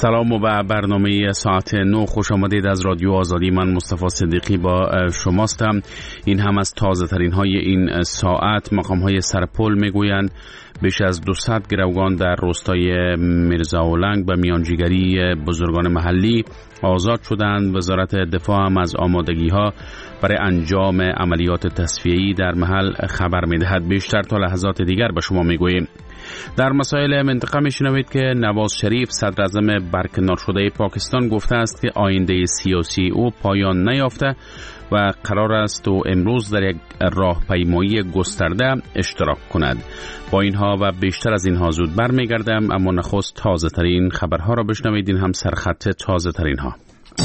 سلام و برنامه ساعت 9 خوش آمدید از رادیو آزادی. من مصطفی صدیقی با شماستم. این هم از تازه ترین های این ساعت. مقام های سرپل میگویند بیش از 200 گروگان در روستای میرزاولنگ به میانجیگری بزرگان محلی آزاد شدند. وزارت دفاع هم از آمادگی ها برای انجام عملیات تصفیه‌ای در محل خبر میدهد. بیشتر تا لحظات دیگر به شما میگوییم. در مسائل منطقه میشنوید که نواز شریف صدر اعظم برکنار شده پاکستان گفته است که آینده سیاسی او پایان نیافته و قرار است او امروز در یک راهپیمایی گسترده اشتراک کند. با اینها و بیشتر از اینها زود برمیگردم، اما نخست تازه ترین خبرها را بشنوید. این هم سرخط تازه ترین ها.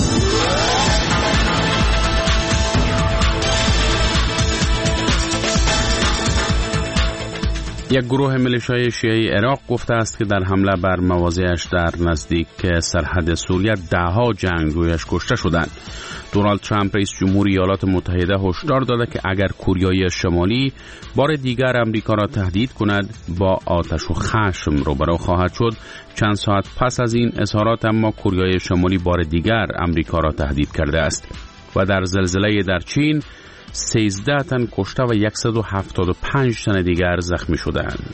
یک گروه میلیشیای شیعه عراق گفته است که در حمله بر مواضعش در نزدیک سرحد سوریه 10 جنگجویش کشته شدند. دونالد ترامپ رئیس جمهوری ایالات متحده هشدار داده که اگر کوریای شمالی بار دیگر امریکا را تهدید کند با آتش و خشم روبرو خواهد شد. چند ساعت پس از این اظهارات اما کوریای شمالی بار دیگر امریکا را تهدید کرده است و در زلزله در چین 13 تن کشته و 175 تن دیگر زخمی شدند.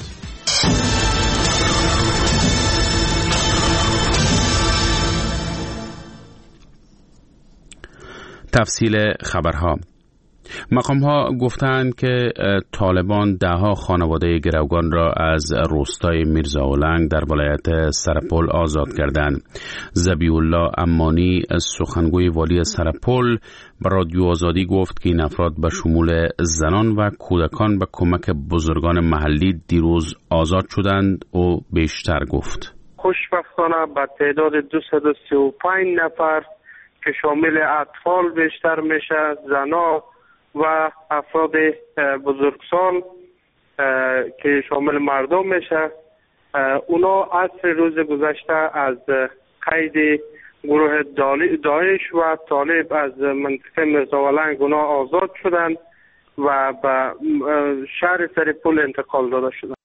تفصیل خبرها. مقام ها گفتند که طالبان 10 خانواده گروگان را از روستای میرزاولنگ در ولایت سرپل آزاد کردند. ذبیح الله امانی سخنگوی والی سرپل به رادیو آزادی گفت که این افراد به شمول زنان و کودکان به کمک بزرگان محلی دیروز آزاد شدند. او بیشتر گفت خوشبختانه به تعداد 235 نفر که شامل اطفال بیشتر میشه، زنا و افراد بزرگسال که شامل مردم میشه، اونا عصر روز گذشته از قید گروه داعش و طالب از منطقه میرزاولنگ اونا آزاد شدند و به شهر سرپل انتقال داده شدند.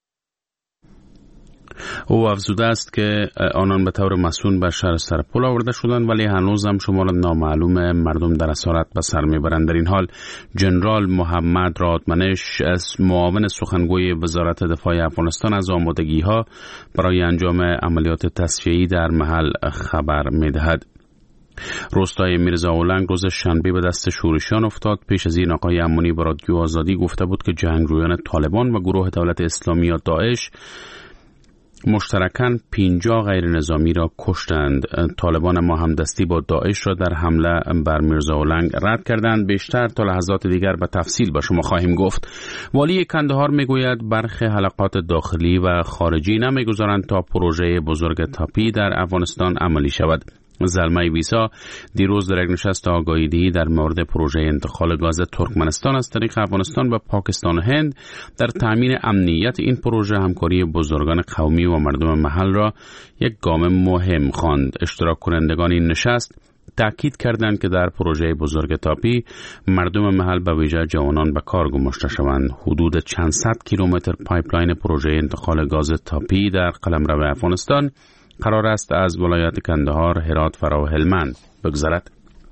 او افزوده است که آنان به طور مسئول به شهر سرپل آورده شدند، ولی هنوز هم شمار نامعلوم مردم در اسارت به سر میبرند. در این حال جنرال محمد رادمنش معاون سخنگوی وزارت دفاع افغانستان از آمادگی ها برای انجام عملیات تصفیه‌ای در محل خبر میدهد. روستای میرزاولنگ روز شنبه به دست شورشیان افتاد. پیش از این آقای امانی به رادیو آزادی گفته بود که جنگجویان طالبان و گروه دولت اسلامی یا داعش مشترکاً 50 غیر نظامی را کشتند. طالبان ما همدستی با داعش را در حمله بر میرزاولنگ رد کردند. بیشتر تا لحظات دیگر به تفصیل با شما خواهیم گفت. والی کندهار میگوید برخی حلقات داخلی و خارجی نمیگذارند تا پروژه بزرگ تاپی در افغانستان عملی شود. زلمه ویسا دیروز در یک نشست آگاهی‌دهی در مورد پروژه انتقال گاز ترکمنستان از طریق افغانستان و پاکستان و هند در تامین امنیت این پروژه همکاری بزرگان قومی و مردم محل را یک گام مهم خواند. اشتراک کنندگان این نشست تأکید کردند که در پروژه بزرگ تاپی مردم محل به ویژه جوانان به کار گماشته شوند. حدود چند صد کیلومتر پایپلاین پروژه انتقال گاز تاپی در قلمرو افغانستان قرار است از ولایت کندهار، هرات، فرا و هلمند بگذرد.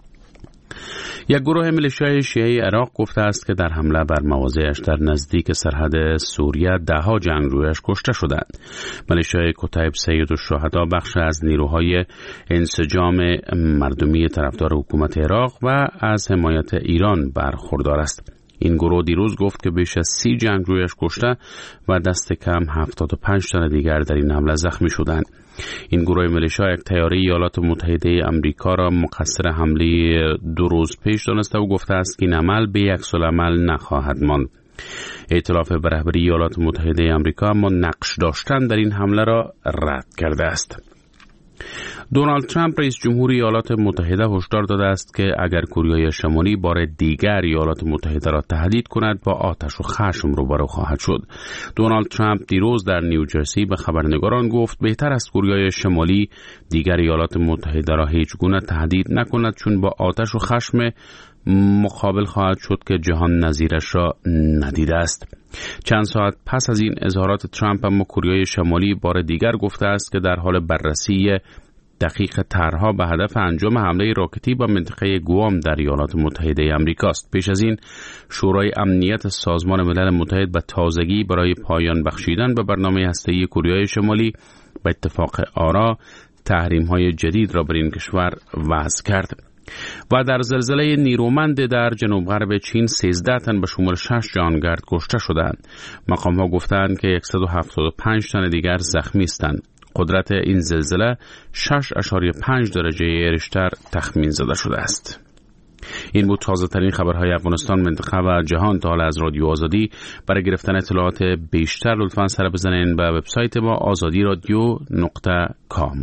یک گروه میلیشیای شیعه عراق گفته است که در حمله بر مواضعش در نزدیک سرحد سوریه 10 جنگجویش کشته شدند. میلیشیای کتیب سید الشهدا بخش از نیروهای انسجام مردمی طرفدار حکومت عراق و از حمایت ایران برخوردار است. این گروه دیروز گفت که بیش از 30 جنگجویش کشته و دست کم 75 تن دیگر در این حمله زخمی شدند. این گروه میلیشیا یک طیاره ایالات متحده آمریکا را مقصر حمله 2 روز پیش دانسته و گفته است که این عمل به عکس‌العمل نخواهد ماند. ائتلاف به رهبری ایالات متحده آمریکا اما نقش داشتن در این حمله را رد کرده است. دونالد ترامپ رئیس جمهوری ایالات متحده هشدار داده است که اگر کوریای شمالی بار دیگر ایالات متحده را تهدید کند با آتش و خشم روبرو خواهد شد. دونالد ترامپ دیروز در نیوجرسی به خبرنگاران گفت بهتر است کوریای شمالی دیگر ایالات متحده را هیچ گونه تهدید نکند، چون با آتش و خشم مقابل خواهد شد که جهان نظیرش را ندیده است. چند ساعت پس از این اظهارات ترامپ اما کوریای شمالی بار دیگر گفته است که در حال بررسی دقیق طرحها به هدف انجام حمله راکتی به منطقه گوام در ایالات متحده آمریکا است. پیش از این شورای امنیت سازمان ملل متحد به تازگی برای پایان بخشیدن به برنامه هسته‌ای کره شمالی به اتفاق آرا تحریم‌های جدید را بر این کشور وضع کرد. و در زلزله نیرومند در جنوب غرب چین 13 تن به شمول 6 جهانگرد کشته شدند. مقام‌ها گفتند که 175 تن دیگر زخمی هستند. قدرت این زلزله 6.5 درجه ریشتر تخمین زده شده است. این بود تازه ترین خبرهای افغانستان، منطقه و جهان. تا حالا از رادیو آزادی برای گرفتن اطلاعات بیشتر لطفاً سر بزنین به وبسایت ما azadiradio.com.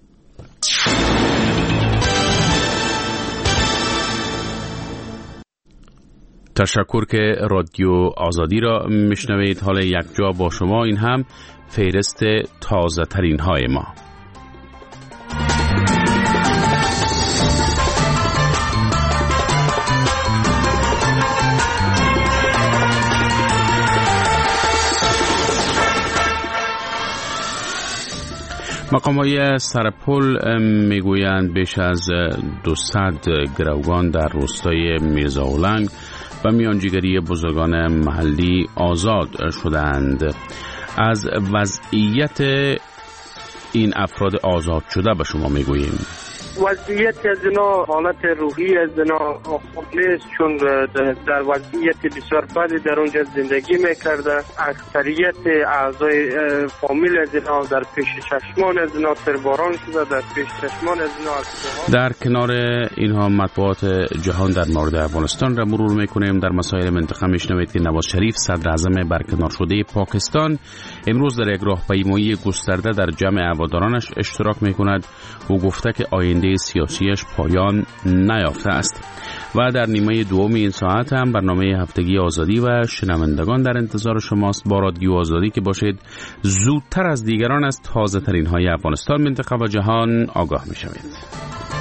تشکر که رادیو آزادی را میشنوید. حالا یک جا با شما، این هم فهرست تازه ترین های ما. مقام‌های سرپل میگویند بیش از 200 گروگان در روستای میرزاولنگ و میانجیگری بزرگان محلی آزاد شدند. از وضعیت این افراد آزاد شده به شما میگوییم. وضعیت از اینا، حالت روحی از اینا خوب نیست، چون در وضعیت بسیار بدی در اونجا زندگی میکرده. اکثریت اعضای فامیل از اینا در پیش چشمان از اینا ترباران شده، در پیش چشمان از اینا. در کنار اینها مطبوعات جهان در مورد افغانستان را مرور میکنیم. در مسائل منطقه میشنوید که نواز شریف صدر اعظم برکنار شده پاکستان امروز در یک راهپیمایی گسترده در جمع هوادارانش اشتراک میکند. او گفته که آینده سیاسیش پایان نیافته است. و در نیمه دوم این ساعت هم برنامه هفتگی آزادی و شنوندگان در انتظار شماست. با رادیو آزادی که باشید زودتر از دیگران از تازه ترین های افغانستان، منطقه و جهان آگاه می شوید.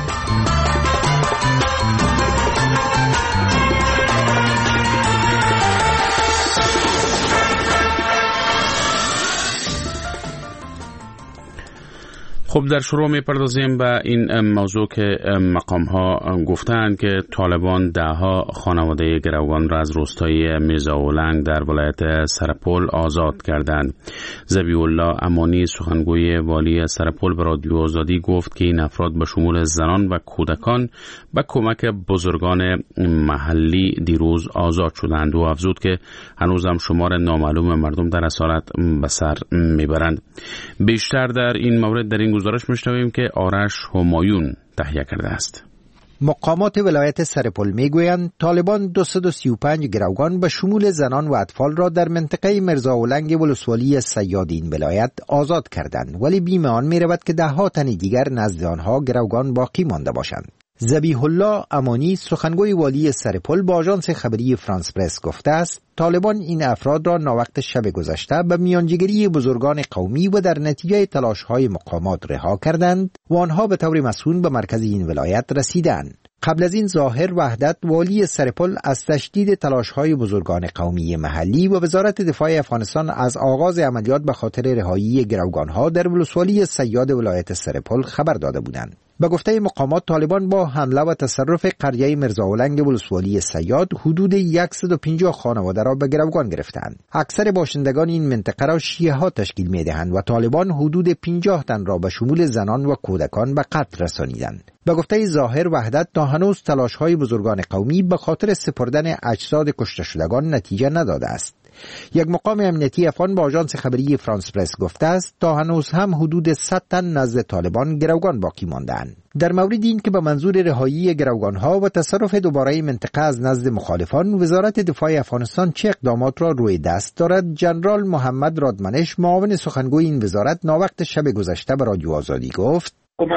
خب در شروع می‌پردازیم به این موضوع که مقام‌ها گفتند که طالبان ده‌ها خانواده گروگان را از روستای میرزاولنگ در ولایت سرپل آزاد کردند. ذبیح الله امانی سخنگوی والی سرپل به رادیو آزادی گفت که این افراد به شمول زنان و کودکان به کمک بزرگان محلی دیروز آزاد شدند و افزود که هنوز هم شمار نامعلوم مردم در اسارت به سر میبرند. بیشتر در این مورد در این گزارش میشنویم که آرش همایون تهیه کرده است. مقامات ولایت سرپل میگویند طالبان 235 گروگان به شمول زنان و اطفال را در منطقه میرزاولنگ ولسوالی صیاد این ولایت آزاد کردند، ولی بیم آن میرود که ده‌ها تن دیگر نزد آنها گروگان باقی مانده باشند. ذبیح الله امانی سخنگوی والی سرپل با آژانس خبری فرانس پرس گفته است طالبان این افراد را ناوقت شب گذشته به میانجیگری بزرگان قومی و در نتیجه تلاش‌های مقامات رها کردند و آنها به طور مسئول به مرکز این ولایت رسیدند. قبل از این ظاهر وحدت والی سرپل از تشدید تلاش‌های بزرگان قومی محلی و وزارت دفاع افغانستان از آغاز عملیات به خاطر رهایی گروگان‌ها در ولسوالی صیاد ولایت سرپل خبر داده بودند. به گفته مقامات طالبان با حمله و تصرف قریه میرزاولنگ ولسوالی صیاد حدود 150 خانواده را به گروگان گرفتند. اکثر باشندگان این منطقه را شیعه ها تشکیل می‌دهند و طالبان حدود 50 تن را به شمول زنان و کودکان به قتل رسانیدند. به گفته ظاهر وحدت تا هنوز تلاش‌های بزرگان قومی به خاطر سپردن اجساد کشته شدگان نتیجه نداده است. یک مقام امنیتی افغان با آژانس خبری فرانس پرس گفته است تا هنوز هم حدود 100 تن نزد طالبان گروگان باقی مانده‌اند. در مورد این که به منظور رهایی گروگان‌ها و تصرف دوباره منطقه از نزد مخالفان وزارت دفاع افغانستان چه اقدامات را روی دست دارد، ژنرال محمد رادمنش معاون سخنگوی این وزارت ناوقت شب گذشته به رادیو آزادی گفت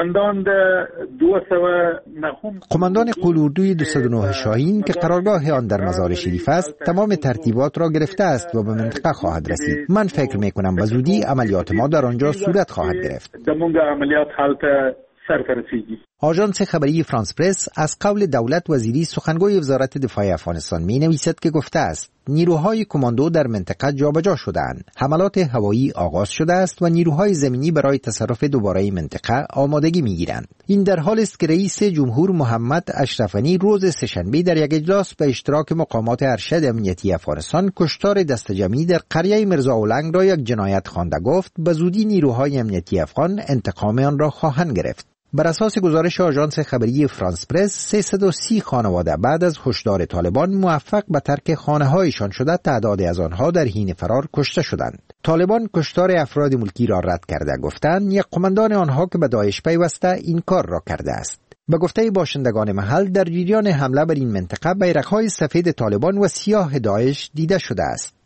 قماندان قول‌اردوی 209 شاهین که قرارگاه آن در مزار شریف است تمام ترتیبات را گرفته است و به منطقه خواهد رسید. من فکر می‌کنم به زودی عملیات ما در آنجا صورت خواهد گرفت. آژانس خبری فرانس پرس از قول دولت وزیری سخنگوی وزارت دفاع افغانستان می نویسد که گفته است نیروهای کماندو در منطقه جابجا شدند. حملات هوایی آغاز شده است و نیروهای زمینی برای تصرف دوباره منطقه آمادگی می گیرند. این در حال است که رئیس جمهور محمد اشرف غنی روز سه‌شنبه در یک اجلاس به اشتراک مقامات ارشد امنیتی افغانستان کشتار دست جمعی در قریه مرزا اولنگ را یک جنایت خوانده گفت به زودی نیروهای امنیتی افغان انتقام آن را خواهند گرفت. بر اساس گزارش آژانس خبری فرانس پرس 330 خانواده بعد از هشدار طالبان موفق به ترک خانه‌هایشان شده تعدادی از آنها در حین فرار کشته شدند. طالبان کشتار افراد ملکی را رد کرده گفتند یک قماندان آنها که به داعش پیوسته این کار را کرده است. به گفته باشندگان محل در جریان حمله بر این منطقه بیرق‌های سفید طالبان و سیاه داعش دیده شده است.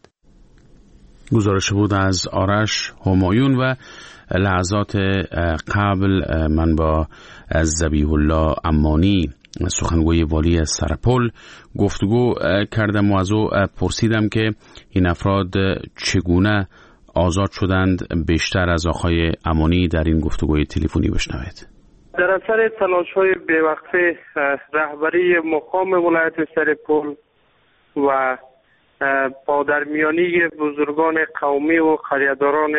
گزارش بود از آرش همایون و لحظات قبل من با ذبیح الله امانی سخنگوی والی سرپل گفتگو کردم و از او پرسیدم که این افراد چگونه آزاد شدند. بیشتر از آقای امانی در این گفتگوی تلفنی بشنوید. در اثر تلاش‌های بی‌وقفه رهبری مقام ولایت سرپل و پادرمیانی بزرگان قومی و قریه‌داران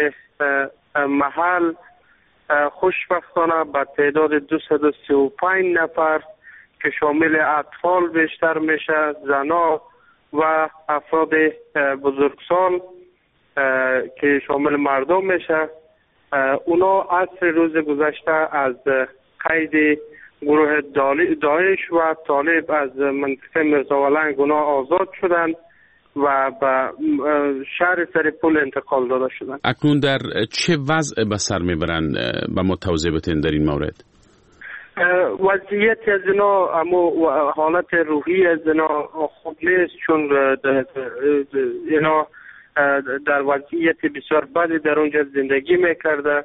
محل خوشبختانه به تعداد 235 نفر که شامل اطفال بیشتر میشه، زنا و افراد بزرگسال که شامل مردم میشه، اونا عصر روز گذشته از قید گروه داعش و طالب از منطقه مرزا اولنگ اونا آزاد شدند و به شهر سرپل انتقال داده شدن. اکنون در چه وضع به سر میبرند به ما توضیح بدین در این مورد؟ وضعیت از اینا اما حالت روحی از اینا خوب نیست، چون اینا در وضعیت بسیار بدی در اونجا زندگی میکرده.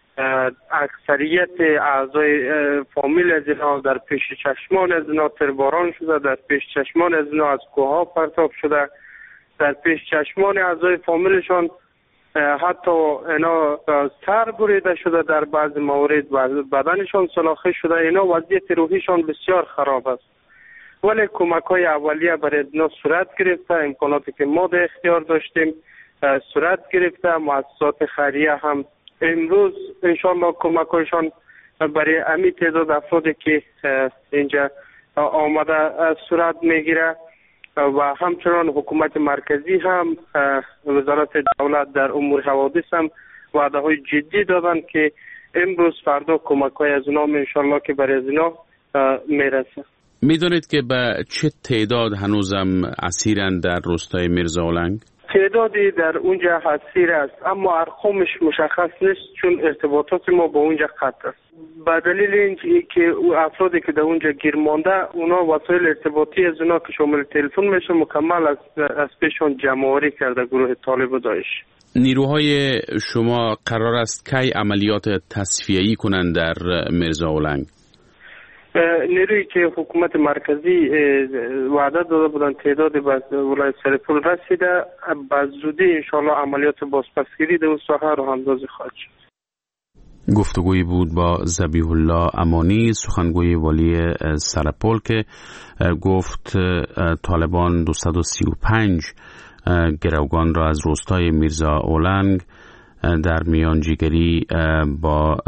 اکثریت اعضای فامیل از اینا در پیش چشمان از اینا ترباران شده، در پیش چشمان از اینا از کوها پرتاب شده، در پیش چشمان اعضای فامیلشان حتی اینا سر بریده شده، در بعض موارد بدنشان سلاخه شده. اینا وضعیت روحیشان بسیار خراب است، ولی کمک‌های اولیه برای اینا صورت گرفته. امکاناتی که ما در اختیار داشتیم صورت گرفته. مؤسسات خیریه هم امروز انشالله کمک‌هایشان برای امی تعداد افرادی که اینجا آمده صورت میگیره و همچنان حکومت مرکزی هم وزارت دولت در امور حوادث هم وعده های جدی دادن که امروز فردا کمک های از اونا انشالله که برای از اینا میرسه. میدونید که به چه تعداد هنوزم اسیرن در روستای مرزا اولنگ؟ تعدادی در اونجا اسیر است، اما ارقامش مشخص نیست چون ارتباطات ما با اونجا قطع است. به دلیل اینکه افرادی که در اونجا گیر مانده اونا وسایل ارتباطی از اونا که شامل تلفن میشه مکمل از پیشون جمع‌آوری کرده گروه طالب و داعش. نیروهای شما قرار است کی عملیات تصفیه‌ای کنند در مرزا اولنگ؟ نیرویی که حکومت مرکزی وعده داده بودن تعداد به ولایت سرپل رسیده، به زودی انشالله عملیات بازپسگیری در اون ساحه رو اندازی خواهد شد. گفتگویی بود با ذبیح الله امانی سخنگوی والی سرپل که گفت طالبان 235 گروگان را از روستای مرزا اولنگ در میانجیگری با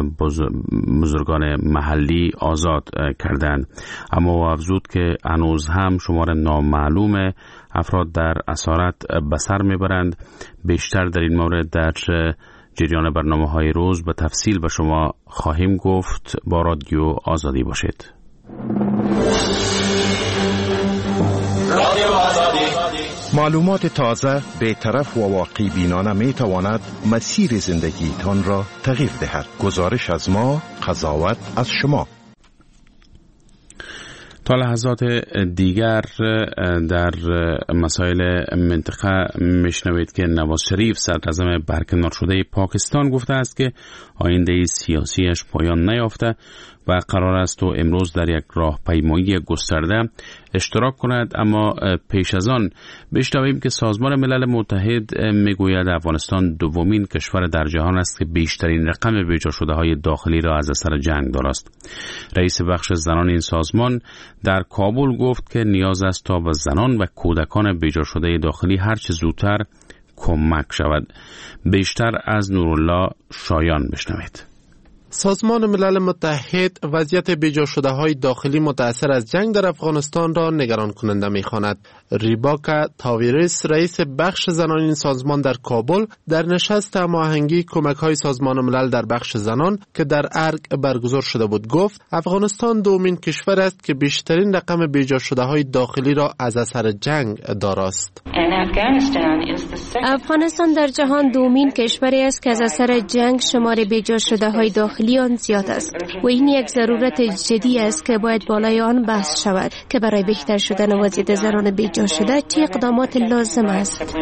بزرگان محلی آزاد کردند، اما افزود که هنوز هم شمار نامعلوم افراد در اسارت به سر میبرند. بیشتر در این مورد در جریان برنامه‌های روز به تفصیل به شما خواهیم گفت. با رادیو آزادی باشید. معلومات تازه، بی‌طرف و واقعی بینانه می تواند مسیر زندگیتان را تغییر دهد. گزارش از ما، قضاوت از شما. تا لحظات دیگر در مسائل منطقه میشنوید که نواز شریف صدراعظم برکنار شده پاکستان گفته است که آینده سیاسیش پایان نیافته و قرار است و امروز در یک راهپیمایی گسترده اشتراک کند. اما پیش از آن بشنویم که سازمان ملل متحد میگوید افغانستان دومین کشور در جهان است که بیشترین رقم بیجا شده های داخلی را از اثر جنگ دارست. رئیس بخش زنان این سازمان در کابل گفت که نیاز است تا به زنان و کودکان بیجا شده داخلی هرچه زودتر کمک شود. بیشتر از نورالله شایان بشنوید. سازمان ملل متحد وضعیت بیجا شده های داخلی متأثر از جنگ در افغانستان را نگران کننده می‌خواند. ریباکا تاویریس رئیس بخش زنان این سازمان در کابل در نشست هماهنگی کمک‌های سازمان ملل در بخش زنان که در ارگ برگزار شده بود گفت افغانستان دومین کشور است که بیشترین رقم بیجا شده های داخلی را از اثر جنگ دارست. افغانستان در جهان دومین کشوری است که از اثر جنگ شمار بیجا شده های داخلی آن زیاد است و این یک ضرورت جدی است که باید بالای آن بحث شود که برای بهتر شدن وضعیت زنان بیجا شده چه اقدامات لازم است.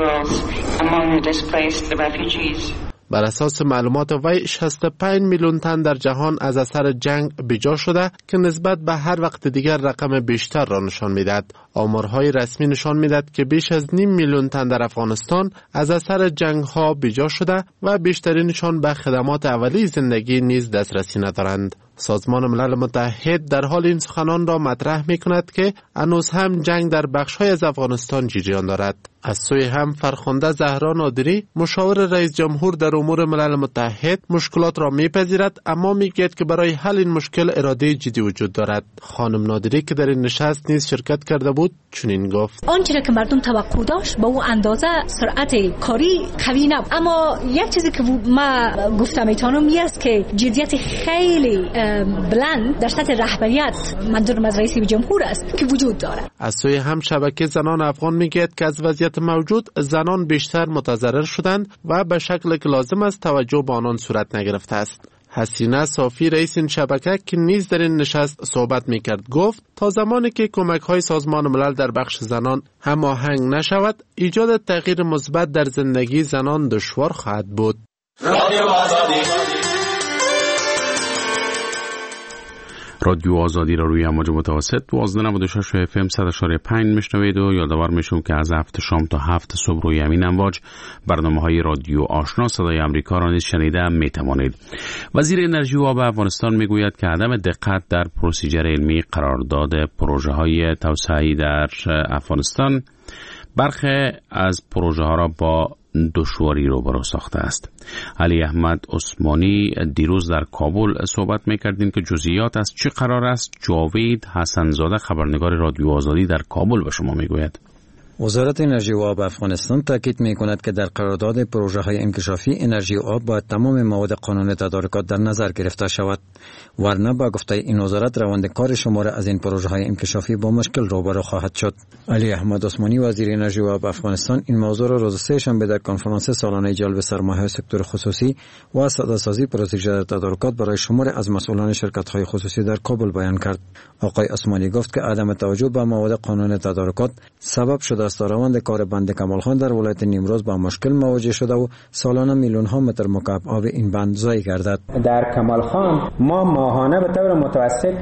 بر اساس معلومات وی 65 میلیون تن در جهان از اثر جنگ بیجا شده که نسبت به هر وقت دیگر رقم بیشتر را نشان میدهد. آمارهای رسمی نشان میدهد که بیش از 5 میلیون تن در افغانستان از اثر جنگ ها بیجا شده و بیشترینشان به خدمات اولیه زندگی نیز دسترسی ندارند. سازمان ملل متحد در حال این سخنان را مطرح می کند که هنوز هم جنگ در بخش‌های از افغانستان جریان دارد. از سوی هم فرخنده زهرا نادری مشاور رئیس جمهور در امور ملل متحد مشکلات را میپذیرد اما میگوید که برای حل این مشکل اراده جدی وجود دارد. خانم نادری که در این نشست نیز شرکت کرده بود چنین گفت: آنچه را که مردم توقع داشت به اون اندازه سرعت کاری قوی نبود، اما یک چیزی که ما گفتم میتونم است که جدیت خیلی بلند در سطح رهبریت منظورم از رئیس جمهور است که وجود دارد. از سوی هم شبکه زنان افغان میگوید که از وضعیت موجود زنان بیشتر متضرر شدند و به شکل که لازم است توجه به آنان صورت نگرفته است. حسینه صافی رئیس این شبکه که نیز در این نشست صحبت میکرد گفت تا زمانی که کمک‌های سازمان ملل در بخش زنان هماهنگ نشود ایجاد تغییر مثبت در زندگی زنان دشوار خواهد بود. رادیو آزادی را روی امواج متوسط 1296 FM 100.5 میشنوید و یادآور میشم که از هفت شام تا 7 صبح روی همین امواج برنامه‌های رادیو آشنا صدای آمریکا را نیز شنیده میتوانید. وزیر انرژی و آب افغانستان میگوید که عدم دقت در پروسیجر علمی قرارداد پروژه‌های توسعه‌ای در افغانستان برخی از پروژه‌ها را با دشواری روبرو ساخته است. علی احمد عثمانی دیروز در کابل صحبت میکردیم که جزئیات از چه قرار است. جاوید حسنزاده خبرنگار رادیو آزادی در کابل به شما میگوید. وزارت انرژی و آب افغانستان تاکید می‌کند که در قرارداد پروژه‌های انکشافی انرژی و آب باید تمام مواد قانون تدارکات در نظر گرفته شود، ورنه با گفته این وزارت روند کار شمار از این پروژه‌های انکشافی با مشکل روبرو خواهد شد. علی احمد عثمانی وزیر انرژی و آب افغانستان این موضوع را روز سه‌شنبه در کنفرانس سالانه جلب سرمایه‌های سکتور خصوصی و ساده‌سازی پروسیجر تدارکات برای شمار از مسئولان شرکت‌های خصوصی در کابل بیان کرد. آقای عثمانی گفت که عدم توجه به مواد قانون تدارکات سبب شده است روند کار بند کمال خان در ولایت نیمروز با مشکل مواجه شده و سالانه میلیون ها متر مکعب آب این بند ضایع گردد. در کمال خان ما ماهانه به طور متوسط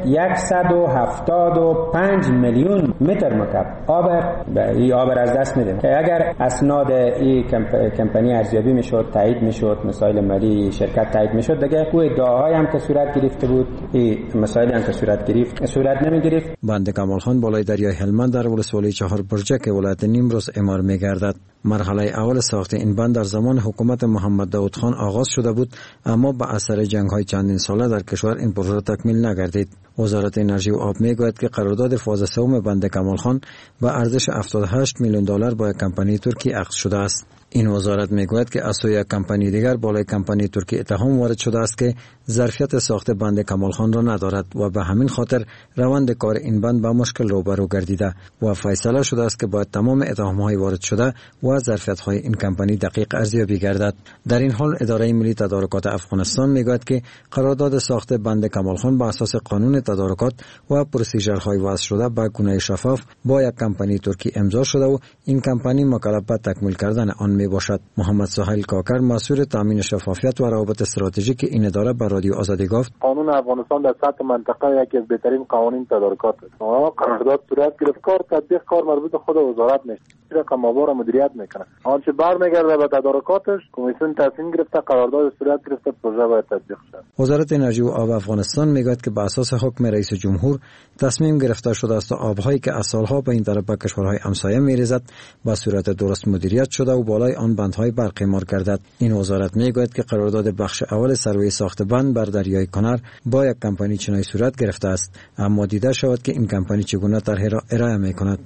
175 میلیون متر مکعب آب از دست میدیم که اگر اسناد این کمپانی ارزیابی میشد، تایید میشد، مسائل مالی شرکت تایید میشد، دیگه او ادعاهایی هم که صورت گرفته بود این مسائلی هم که صورت نمیگرفت. بند کمال خان بالای دریای هلمند در ولسوالی چهار برجک ولایت نیمروز اعمار می‌گردد. مرحله اول ساخت این بند در زمان حکومت محمد داود خان آغاز شده بود، اما با اثر جنگ‌های چندین ساله در کشور این پروژه تکمیل نگردید. وزارت انرژی و آب میگوید که قرارداد فاز سوم بند کمال خان با ارزش 78 میلیون دلار با کمپانی ترکی عقد شده است. این وزارت میگوید که از سوی یک کمپانی دیگر بالای کمپانی ترکی اتهام وارد شده است که ظرفیت ساخت بند کمال خان را ندارد و به همین خاطر روند کار این بند با مشکل روبرو گردیده و فیصله شده است که باید تمام اتهام‌های وارد شده و ظرفیت‌های این کمپانی دقیق ارزیابی گردد. در این حال اداره ملی تدارکات افغانستان میگوید که قرارداد ساخت بند کمال خان بر اساس قانون تدارکات و پروسیجرهای وضع شده به گونه شفاف با یک کمپانی ترکی امضا شده و این کمپانی مکلف به تکمیل کردن آن می باشد. محمد سهیل کاکر مسئول تامین شفافیت و روابط استراتژیک این اداره به رادیو آزادی گفت: قانون افغانستان در سطح منطقه یکی از بهترین قوانین تدارکات است. قرارداد صورت گرفت، کار تطبیق کار مربوط خود وزارت نیست. رقم آوار مدیریت میکنه. آنچه برمیگرده به تدارکاتش، کمیسیون تصمیم گرفته قرارداد صورت گرفته، پروژه باید تطبیق شود. وزارت انرژی و آب افغانستان میگوید که به اساس حکم رئیس جمهور تصمیم گرفته شده است آبهایی که از سالها به این طرف به کشورهای همسایه میریزد به صورت درست مدیریت شده و بالای آن بندهای برقرار گردد. این وزارت میگوید که قرارداد بخش اول سروی ساخت بند بر دریای کنر با یک کمپانی چینی صورت گرفته است، اما دیده شود که این کمپانی چگونه طرح را ارائه میکند.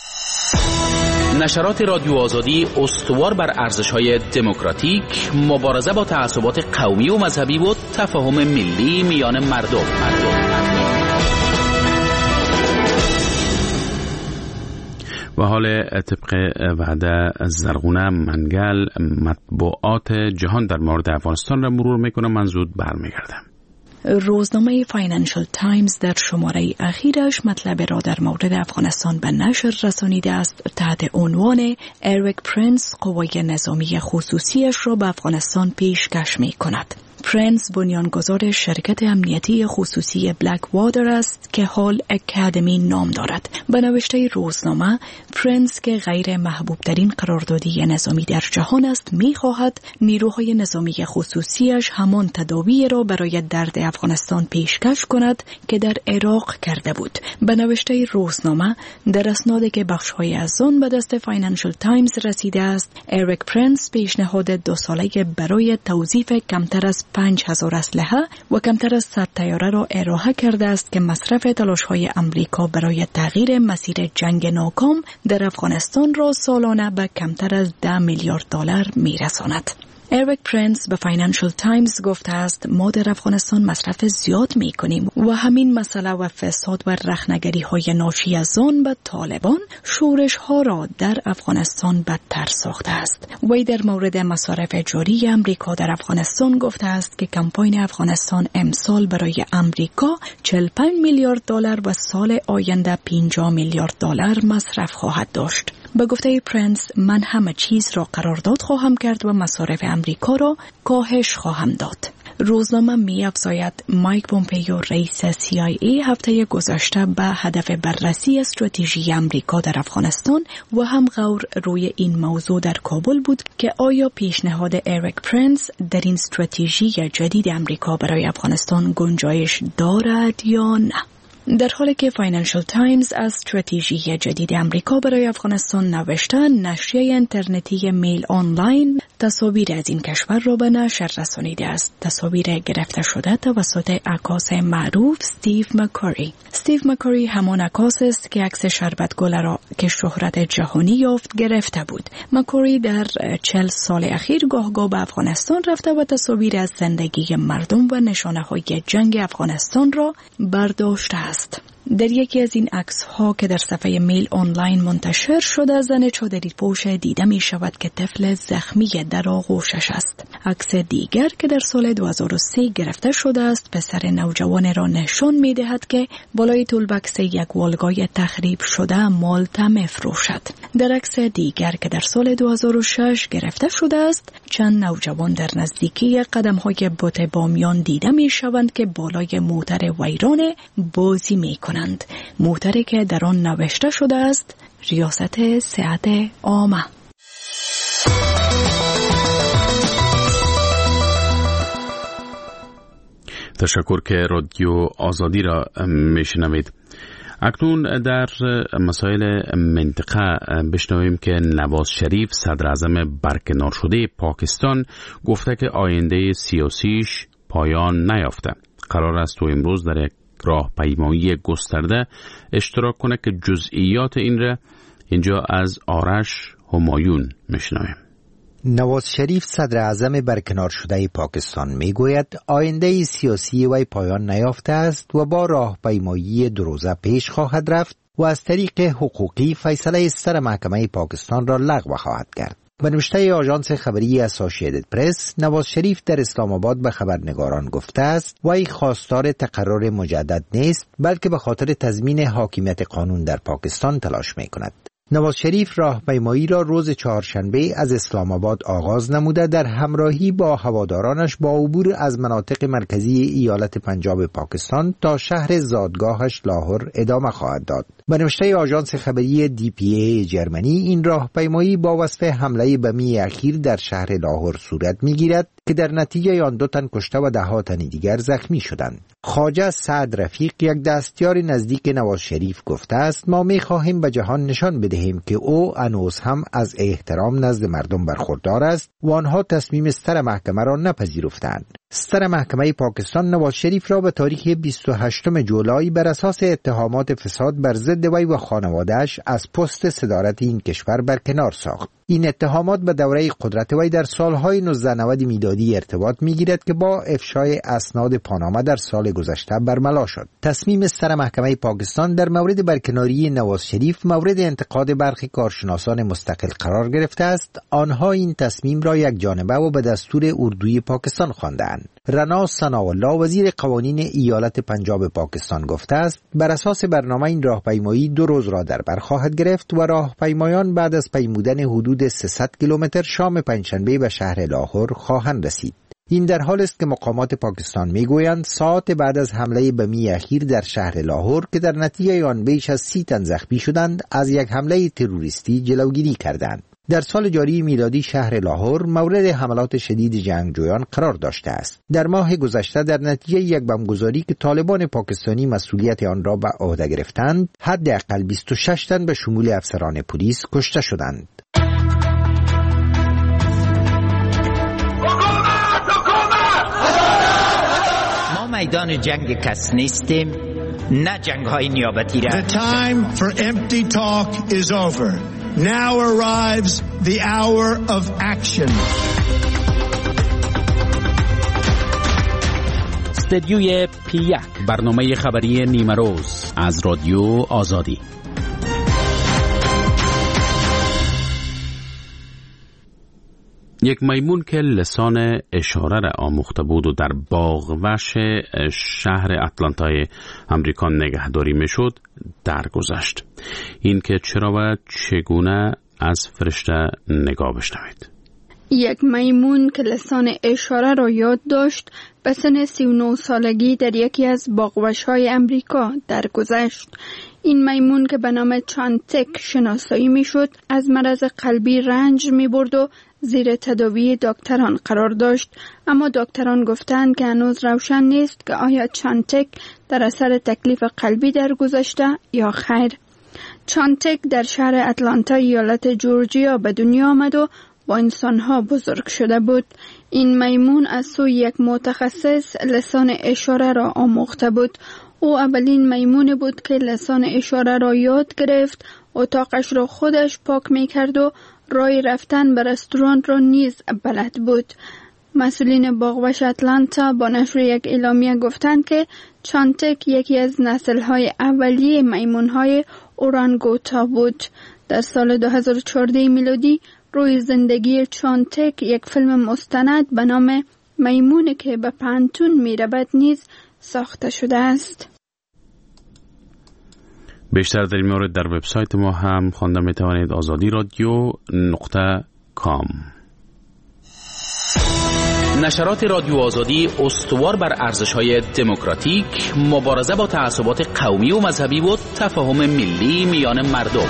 نشرات رادیو آزادی استوار بر ارزش‌های دموکراتیک، مبارزه با تعصبات قومی و مذهبی و تفاهم ملی میان مردم. و حال طبق وعده زرغونه منگل مطبوعات جهان در مورد افغانستان را مرور میکنه. من زود برمیگردم. روزنامه فاینانشل تایمز در شماره اخیرش مطلب را در مورد افغانستان به نشر رسانیده است. تحت عنوان اریک پرنس قوای نظامی خصوصیش را به افغانستان پیشکش می کند. پرنس بنیانگذار شرکت امنیتی خصوصی بلک وادر است که حال اکادمی نام دارد. به نوشته روزنامه، پرنس که غیر محبوب ترین قراردادی نظامی در جهان است، می‌خواهد نیروهای نظامی خصوصیش همان تداوی را برای درد افغانستان پیشکش کند که در عراق کرده بود. به نوشته روزنامه، در اسنادی که بخش‌های از آن به دست فاینانشل تایمز رسیده است، اریک پرنس پیشنهاد 2 ساله برای توظیف کمتر از 5000 اسلحه و کمتر از 100 طیاره را ارائه کرده است که مصرف تلاش‌های امریکا برای تغییر مسیر جنگ ناکام در افغانستان را سالانه به کمتر از 10 میلیارد دلار می‌رساند. اریک پرنس به فاینانشل تایمز گفته است: ما در افغانستان مصرف زیاد می کنیم و همین مسئله و فساد و رخنگری های ناشی از آن به طالبان شورش ها را در افغانستان بدتر ساخته است. وی در مورد مصارف جاری امریکا در افغانستان گفته است که کمپاین افغانستان امسال برای امریکا 45 میلیارد دلار و سال آینده 50 میلیارد دلار مصرف خواهد داشت. به گفته پرنس، من همه چیز را قرارداد خواهم کرد و مصارف امریکا را کاهش خواهم داد. روزنامه می افزاید مایک پومپیو رئیس CIA هفته گذشته به هدف بررسی استراتژی امریکا در افغانستان و هم غور روی این موضوع در کابل بود که آیا پیشنهاد اریک پرنس در این استراتژی جدید امریکا برای افغانستان گنجایش دارد یا نه. در حالی که فاینانشل تایمز از استراتژی جدید امریکا برای افغانستان نوشته، نشریه اینترنتی میل آنلاین تصاویر از این کشور را به نشر رسانیده است. تصاویر گرفته شده توسط عکاس معروف استیو مکاری. استیو مکاری همان عکاس است که عکس شربتگل را که شهرت جهانی یافت گرفته بود. مکاری در 40 سال اخیر گاه به افغانستان رفته و تصاویر از زندگی مردم و نشانه‌های جنگ افغانستان را برداشته است. در یکی از این عکس‌ها که در صفحه میل آنلاین منتشر شده، زن چادری پوش دیده می شود که طفل زخمی در آغوشش است. عکس دیگر که در سال 2003 گرفته شده است، پسر نوجوان را نشان می دهد که بالای طولبکس یک والگاه تخریب شده مالت می فروشد. در عکس دیگر که در سال 2006 گرفته شده است، چند نوجوان در نزدیکی قدم‌های بت بامیان دیده می شوند که بالای موتر ویران بازی می کنند. موتری که در آن نوشته شده است ریاست صحت عامه. تشکر که رادیو آزادی را میشنوید. اکنون در مسائل منطقه بشنویم که نواز شریف صدر اعظم برکنار شده پاکستان گفته که آینده سیاسیش پایان نیافته. قرار است تو امروز در یک راهپیمایی گسترده اشتراک کنه که جزئیات این را اینجا از آرش همایون میشنویم. نواز شریف صدر اعظم برکنار شده پاکستان میگوید آینده سیاسی وی پایان نیافته است و با راهپیمایی 2 روزه پیش خواهد رفت و از طریق حقوقی فیصله سر محکمه پاکستان را لغو خواهد کرد. به نوشته آژانس خبری اسوسییتد پرس، نواز شریف در اسلام آباد به خبرنگاران گفته است وی خواستار تقرر مجدد نیست، بلکه به خاطر تضمین حاکمیت قانون در پاکستان تلاش می کند. نواز شریف راهپیمایی را روز چهارشنبه از اسلام آباد آغاز نموده در همراهی با هوادارانش با عبور از مناطق مرکزی ایالت پنجاب پاکستان تا شهر زادگاهش لاهور ادامه خواهد داد. به نوشته آژانس خبری DPA جرمنی، این راهپیمایی با وصف حمله بمی اخیر در شهر لاهور صورت می‌گیرد که در نتیجه آن 2 تن کشته و 10 تن دیگر زخمی شدند. خواجه سعد رفیق، یک دستیار نزدیک نواز شریف، گفته است ما می‌خواهیم به جهان نشان بدهیم که او هنوز هم از احترام نزد مردم برخوردار است و آنها تصمیم ستر محکمه را نپذیرفتند. ستر محکمه پاکستان نواز شریف را به تاریخ 28 جولای بر اساس اتهامات فساد بر ضد وی و خانواده‌اش از پست صدارت این کشور برکنار ساخت. این اتهامات به دوره قدرت وی در سالهای 1990 میلادی ارتباط می‌گیرد که با افشای اسناد پاناما در سال گذشته برملا شد. تصمیم ستر محکمه پاکستان در مورد برکناری نواز شریف مورد انتقاد برخی کارشناسان مستقل قرار گرفته است. آنها این تصمیم را یک جانبه و به دستور اردوی پاکستان خواندند. رنا ثناءالله، وزیر قوانین ایالت پنجاب پاکستان، گفته است بر اساس برنامه این راهپیمایی 2 روز را در بر خواهد گرفت و راهپیمایان بعد از پیمودن حدود 300 کیلومتر شام پنجشنبه به شهر لاهور خواهند رسید. این در حال است که مقامات پاکستان میگویند ساعت بعد از حمله بمی اخیر در شهر لاهور که در نتیجه آن بیش از 30 تن زخمی شدند از یک حمله تروریستی جلوگیری کردند. در سال جاری میلادی شهر لاهور مورد حملات شدید جنگجویان قرار داشته است. در ماه گذشته در نتیجه یک بمبگذاری که طالبان پاکستانی مسئولیت آن را به عهده گرفتند، حداقل 26 تن به شمول افسران پلیس کشته شدند. ما میدان جنگ کس نیستیم، نه جنگ های نیابتی را. The time for empty talk is over. Now arrives the hour of action. استدیوی P1، برنامه خبری نیمه روز از رادیو آزادی. یک میمون که لسان اشاره را آموخته بود و در باغوش شهر اتلانتای امریکا نگهداری میشد درگذشت. این که چرا و چگونه از فرشته نگاه بشنوید. یک میمون که لسان اشاره را یاد داشت به سن 39 سالگی در یکی از باغوش‌های امریکا درگذشت. این میمون که به نام چانتک شناسایی میشد از مرض قلبی رنج میبرد و زیر تداوی دکتران قرار داشت، اما دکتران گفتند که هنوز روشن نیست که آیا چانتک در اثر تکلیف قلبی درگذشته یا خیر. چانتک در شهر اتلانتا ایالت جورجیا به دنیا آمد و با انسانها بزرگ شده بود. این میمون از سوی یک متخصص لسان اشاره را آموخته بود. او اولین میمون بود که لسان اشاره را یاد گرفت، اتاقش را خودش پاک می کرد و راه رفتن به رستوران را نیز بلد بود. مسئولین باغوش اتلانتا با نشر یک اعلامیه گفتند که چانتک یکی از نسل‌های اولیه میمون‌های اورانگوتا بود. در سال 2014 میلادی روی زندگی چانتک یک فیلم مستند به نام میمونی که به پانتون می‌رود نیز ساخته شده است. بیشتر در این مورد در وبسایت ما هم خوانده می‌توانید azadi.radio.com. نشرات رادیو آزادی استوار بر ارزش‌های دموکراتیک، مبارزه با تعصبات قومی و مذهبی و تفاهم ملی میان مردم.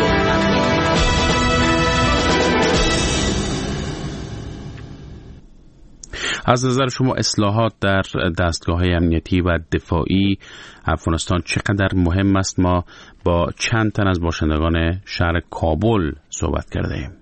از نظر شما اصلاحات در دستگاه‌های امنیتی و دفاعی افغانستان چقدر مهم است؟ ما با چند تن از باشندگان شهر کابل صحبت کرده ایم.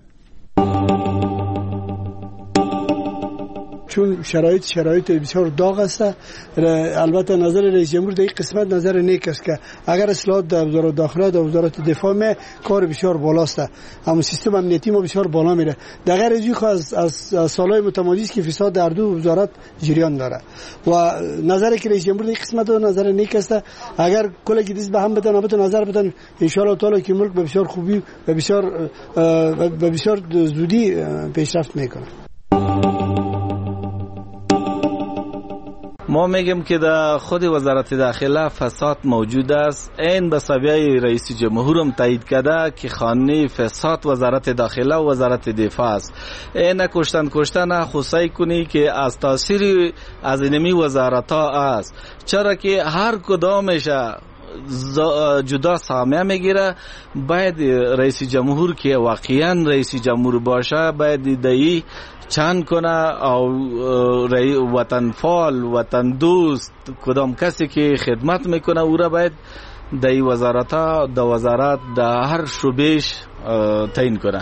چون شرایط بسیار داغ است. البته نظر رئیس جمهور در این قسمت نظر نیک است که اگر اصلاحات در وزارت داخله و وزارت دفاع می کار بسیار بالاست، اما سیستم امنیتی ما بسیار بالا میره. در غیر از از سالهای متمادی است که فساد در دو وزارت جریان داره و نظری که رئیس جمهور در این قسمت نظر نیک است. اگر کلی دست به هم بدن البته نظر بدن ان شاء الله تعالی که ملک به بسیار خوبی و بسیار زودی پیشرفت میکنه. ما میگیم که در خود وزارت داخله فساد موجود است. این به سویه رئیس جمهور هم تایید کرده که خانه فساد وزارت داخله و وزارت دفاع است. این کشتن خصوصی کنی که از تاثیر از اینمی وزارت ها است، چرا که هر کدامش جدا سهمیه میگیره. باید رئیس جمهور که واقعا رئیس جمهور باشه باید دایی چند کنه او وطن فال وطن دوست کدام کسی که خدمت میکنه او را باید دایی وزارت ها در وزارت در هر شعبهش تعیین کنه.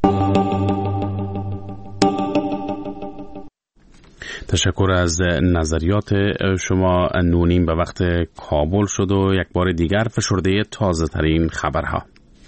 تشکر از نظریات شما. 9:30 به وقت کابل شد و یک بار دیگر فشرده تازه ترین خبرها.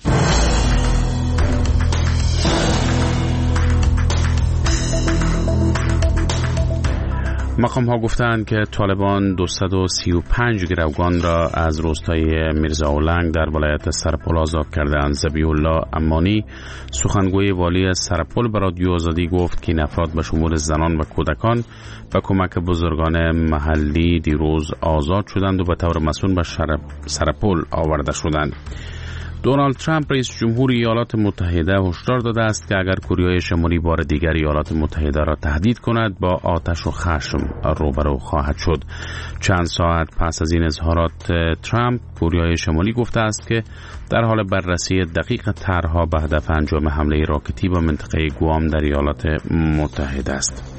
مقام ها گفتند که طالبان 235 گروگان را از روستای میرزاولنگ در ولایت سرپل آزاد کردند. ذبیح الله امانی سخنگوی والی سرپل به رادیو آزادی گفت که این افراد به شمول زنان و کودکان و کمک بزرگان محلی دیروز آزاد شدند و به طور مسئول به سرپل آورده شدند. دونالد ترامپ رئیس جمهور ایالات متحده هشدار داده است که اگر کره شمالی بار دیگر ایالات متحده را تهدید کند با آتش و خشم روبرو خواهد شد. چند ساعت پس از این اظهارات ترامپ کره شمالی گفته است که در حال بررسی دقیق طرحها به هدف انجام حمله راکتی به منطقه گوام در ایالات متحده است.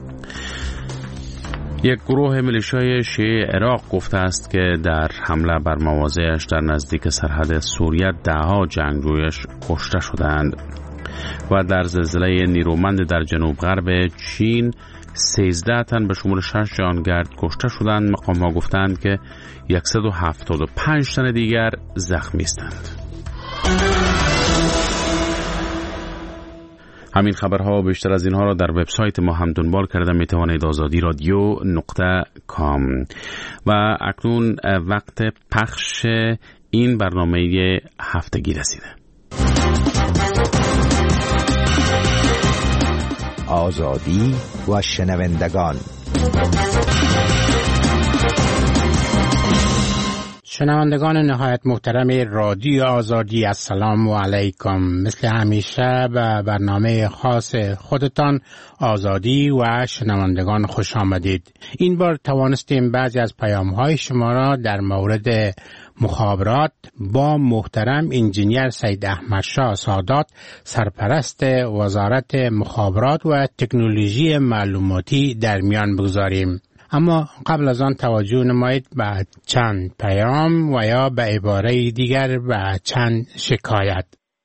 یک گروه میلیشیای شیعه عراق گفته است که در حمله بر مواضعش در نزدیک سرحد سوریه 10 جنگجویش کشته شدند و در زلزله نیرومند در جنوب غرب چین 13 تن به شمول 6 جهانگرد کشته شدند. مقام‌ها گفتند که 175 تن دیگر زخمی هستند. همین خبرها و بیشتر از اینها را در وبسایت ما هم دنبال کرده می توانید azadi.radio.com. و اکنون وقت پخش این برنامه هفتگی رسیده. آزادی و شنوندگان. شنوندگان نهایت محترم رادیو آزادی، السلام علیکم. مثل همیشه به برنامه خاص خودتان آزادی و شنوندگان خوش آمدید. این بار توانستیم بعضی از پیام‌های شما را در مورد مخابرات با محترم انجینیر سید احمد شاه سادات، سرپرست وزارت مخابرات و تکنولوژی معلوماتی در میان بگذاریم. اما قبل از آن توجه نمایید به چند پیام و یا به عباره دیگر به چند شکایت.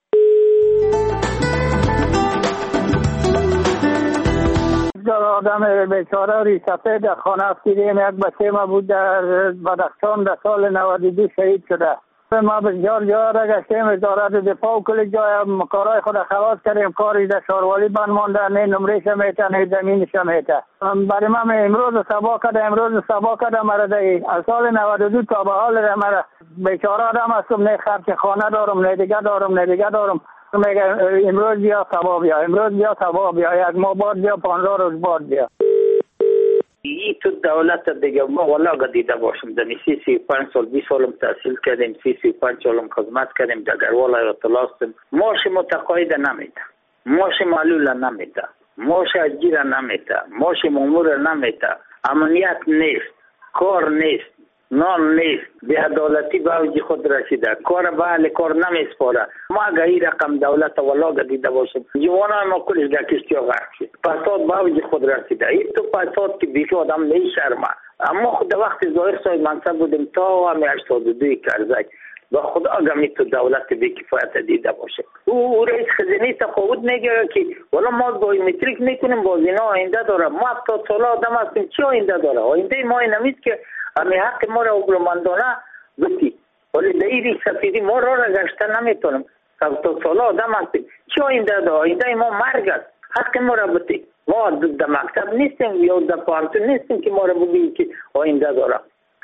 آدم بیچاره ریسفه در خانه افتیدیم. یک بچه ما بود در بدخشان در سال 92 شهید شده. ما بسیار جا را گشتیم، وزارت دفاع و کل جای کارهای خود خلاص کردیم. کاری در شاروالی بند مانده، نه نمرهش میته نه زمینش میته. برای من امروز سبا کرده مرده از سال 92 تا به حال مرده بیچاره آدم هستم، نه خرچ خانه دارم نه دیگه دارم. میگه امروز بیا سبا بیا یک ماه بعد بیا 15 روز بعد بیا. ای تو دولت دیگه ما والا دیده باشم دمی 35 سال 20 سالم تحصیل کردیم، 35 سالم خدمت کردیم در گروال ایالت هستم. ماش متقاعد نمیده، ماش معلول نمیده، ماش اجیر نمیده، ماش مامور نمیده، امنیت نیست، کار نیست، نان نیست، بی‌عدالتی به اوج خود رسیده، کار به اهل کار نمیسپاره. ما اگر این رقم دولت والا دیده باشیم جوانان ما کلش در کشتی غرق شد، فساد به اوج خود رسیده. این تو فساد که بیشتر آدم نمیشرمه. اما خود وقتی ظاهر صاحب منصب بودیم تا همه 82 کرزک با خدا اگه تو دولت بی کفایت دیده باشه. او رئیس خزینه تقاعد میگه که والا ما بایومتریک میکنیم باز اینا آینده داره. ما 70 ساله آدم هستیم، چی آینده داره؟ آینده ما اینمیست که همین حق ما را اگرمندانه بسی، ولی دیری سفیدی ما را گشته نمیتونم. 70 ساله آدم هستیم، چی آینده داره؟ آینده ما مرگ است. حق ما را بسی. ما در مکتب نیستیم یا در پانتون نیستیم که ما را بگیم که آینده داره.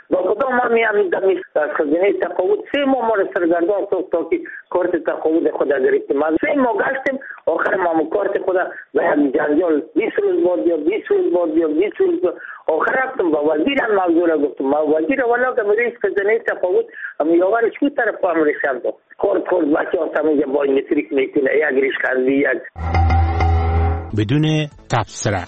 با کدام ما میام در خزینه تقاعد 3 ماه ما را سرگردان ساخت تا که کارت تقاعد خود گرفتیم. ما 3 ماه گشتیم، آخر ما کارت خود به هم جنجال 20 روز بعد یا 20 روز بعد یا 20 روز بعد آخر رفتم با وزیرم موضوع را گفتم. ما وزیر والا که رئیس خزینه تقاعد هم یاورش کو طرف هم رسید کارت بچه‌ها سمیجا با متریک میکنه یک ریش کردی یک بدون تبصره.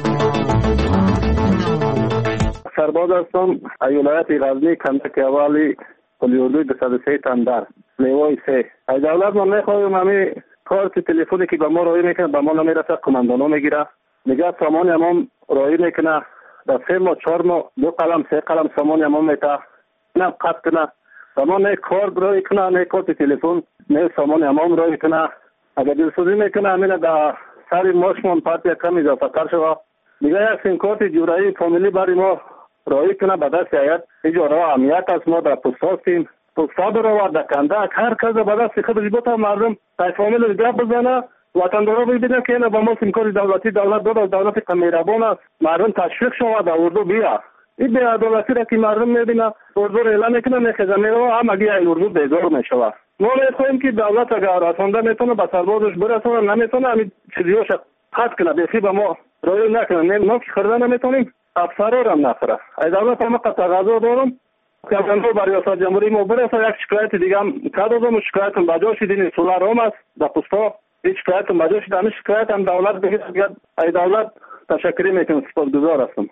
سرباز هستم ولایت غزنی کندک اوالی پلیوردوی 203 تندر لیوای 3. از دولت ما میخواهیم همین کارت تلفنی که به ما رای میکنه به ما نمیرسه، کماندانو میگیره میگه سامان امام رای میکنه در 3 ماه 4 ماه 2 قلم 3 قلم سامان امام میته نه قط کنه به ما نه کار رای کنه نه کارت تلفن نه سامان امام رای کنه. اگر دلسوزی میکنه همین در سر ماشمون پارتی کم اضافه تر شده دیگه یک سیم کارت جورایی فامیلی برای ما رای کنه به دست آید. اجاره اهمیت است، ما در پست هستیم، پستا برو در کندک هر کس به دست خود بوده مردم تای فامیل گپ بزنه وطندارا ببینه که اینا با ما سیم کارت دولتی دولت داد دولت مهربان است مردم تشویق شود در اردو بیا. این بی عدالتی را که مردم میبینه اردو را اعلان میکنه میخزه میره هم اگه اردو بیزار میشود. ما میخواهیم که دولت اگر رسانده میتونه به سربازش برسونه نمیتونه همین چیزیاش قطع کنه بیخی به ما رای نکنه نفت خریده نمیتونیم افسرا را هم نخره. از دولت هم قطع غذا دارم که امروز برای ریاست جمهوری ما برسه. یک شکایت دیگه هم کردم شکایتم بجا شد این سولار هم است در پستا هیچ شکایتم بجا شد همین شکایت هم دولت بگیره. از دولت تشکری میکنم، سپاسگزار هستم.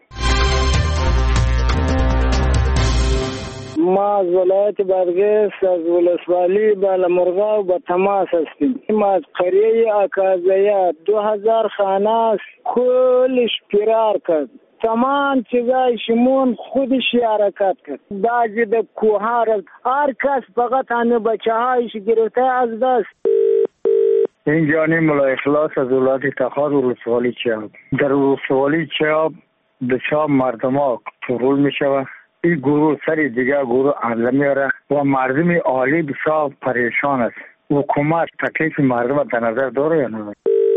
ما از ولایت برگست از ولسوالی بالامرغاب به تماس هستیم. ما از قریه اکازیه 2000 خانه است کلش فرار کرد. تمام چیزای شمون خودش حرکت کرد. بعضی در کوه هر کس فقط همه بچه هایش گرفته از دست. این جانی ملا اخلاص از ولایت تخار ولسوالی چیاب. در ولسوالی چیاب بسیار مردم ها فرول می شود. این گروه سری دیگه گروه عمله میاره و مردم عالی بسیار پریشان است. حکومت تکلیف مردم در نظر داره یا نه؟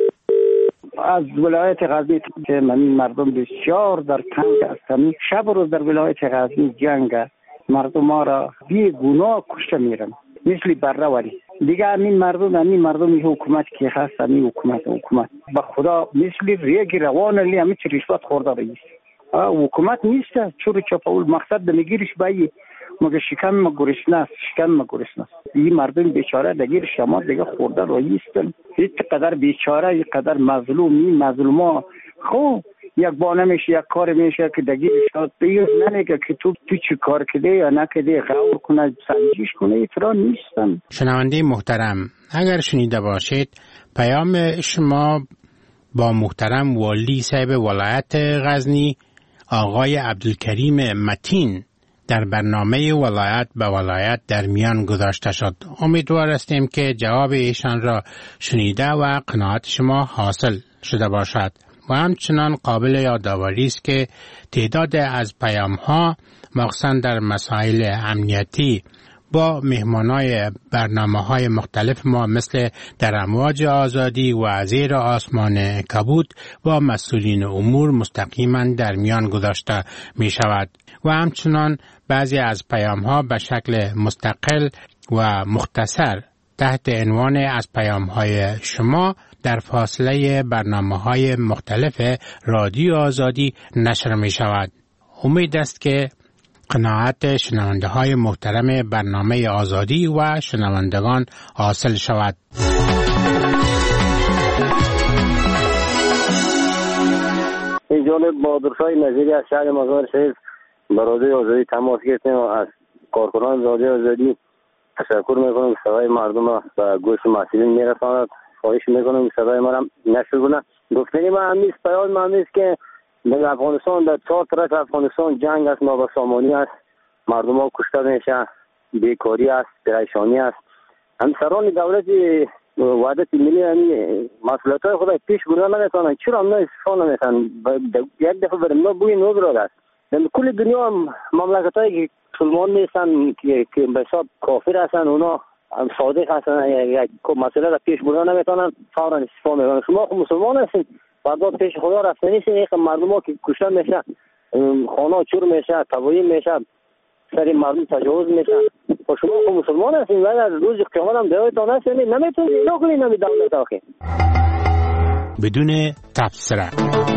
از ولایت غزنی که مردم بسیار در تنگ هستند. شب روز در ولایت غزنی جنگ است. مردم ما را بی گناه کشته میرن مثل بره ولی دیگه همین مردم حکومت که هست همین حکومت به خدا مثل ریگ روان لی همین رشوت خورده رئیس حکومت نیست. چور چپاول مقصد دمیگیرش بایی مگه شکم ما گرسنه است. این مردم بیچاره دگیر شما دیگه خورده رئیسن. هیچ قدر بیچاره این قدر مظلوما خب یک بانه میشه یک کار میشه که دگیر شاد بیاد نمیگه که تو چی کار کده یا نکده غور کنه سنجیش کنه ایترا نیستن. شنونده محترم اگر شنیده باشید پیام شما با محترم والی صاحب ولایت غزنی آقای عبدالکریم متین در برنامه ولایت به ولایت در میان گذاشته شد. امیدوار هستیم که جواب ایشان را شنیده و قناعت شما حاصل شده باشد. و همچنان قابل یادآوری است که تعداد از پیام‌ها مخصوصاً در مسائل امنیتی با مهمانای برنامه‌های مختلف ما مثل در امواج آزادی و زیر آسمان کبود با مسئولین امور مستقیما در میان گذاشته می شود و همچنان بعضی از پیام‌ها به شکل مستقل و مختصر تحت عنوان از پیام‌های شما در فاصله برنامه‌های مختلف رادیو آزادی نشر می شود. امید است که قناعت شنونده های محترم برنامه آزادی و شنوندگان حاصل شود. این جانب بهادرشاه نظیری از شهر مزار شریف به رادیو آزادی تماس گرفتیم و از کارکنان رادیو آزادی تشکر میکنم. صدای مردم را به گوش مسئولین میرساند. خواهش میکنم صدای ما را نشر کنند. گفتنی ما همیست پیام ما همیست که در افغانستان در 4 طرف افغانستان جنگ است، نابسامانی است، مردم ها کشته میشه، بیکاری است، پریشانی است. همسران دولت وحدت ملی مسئولیت های خود پیش بردن نمیتونن. چرا هم استفاده نمیکنن؟ یک دفعه برای ما بوی نو براد است. در کل دنیا مملکت هایی که مسلمان نیستن که به حساب کافر هستن اونا صادق هستن یک مسئله را پیش بردن نمیتونن فورا استفاده میکنن. شما خود مسلمان هستین بعد پیش خدا رفته نیستین. یک مردم ها که کشته میشه، خانه چور میشه، تباهی میشه، سر مردم تجاوز میکنن. خب شما خب مسلمان هستین ولی از روز قیامت هم دعوتان هستین نمیتونید اینا کنین نمی دولت آخه بدون تبصره.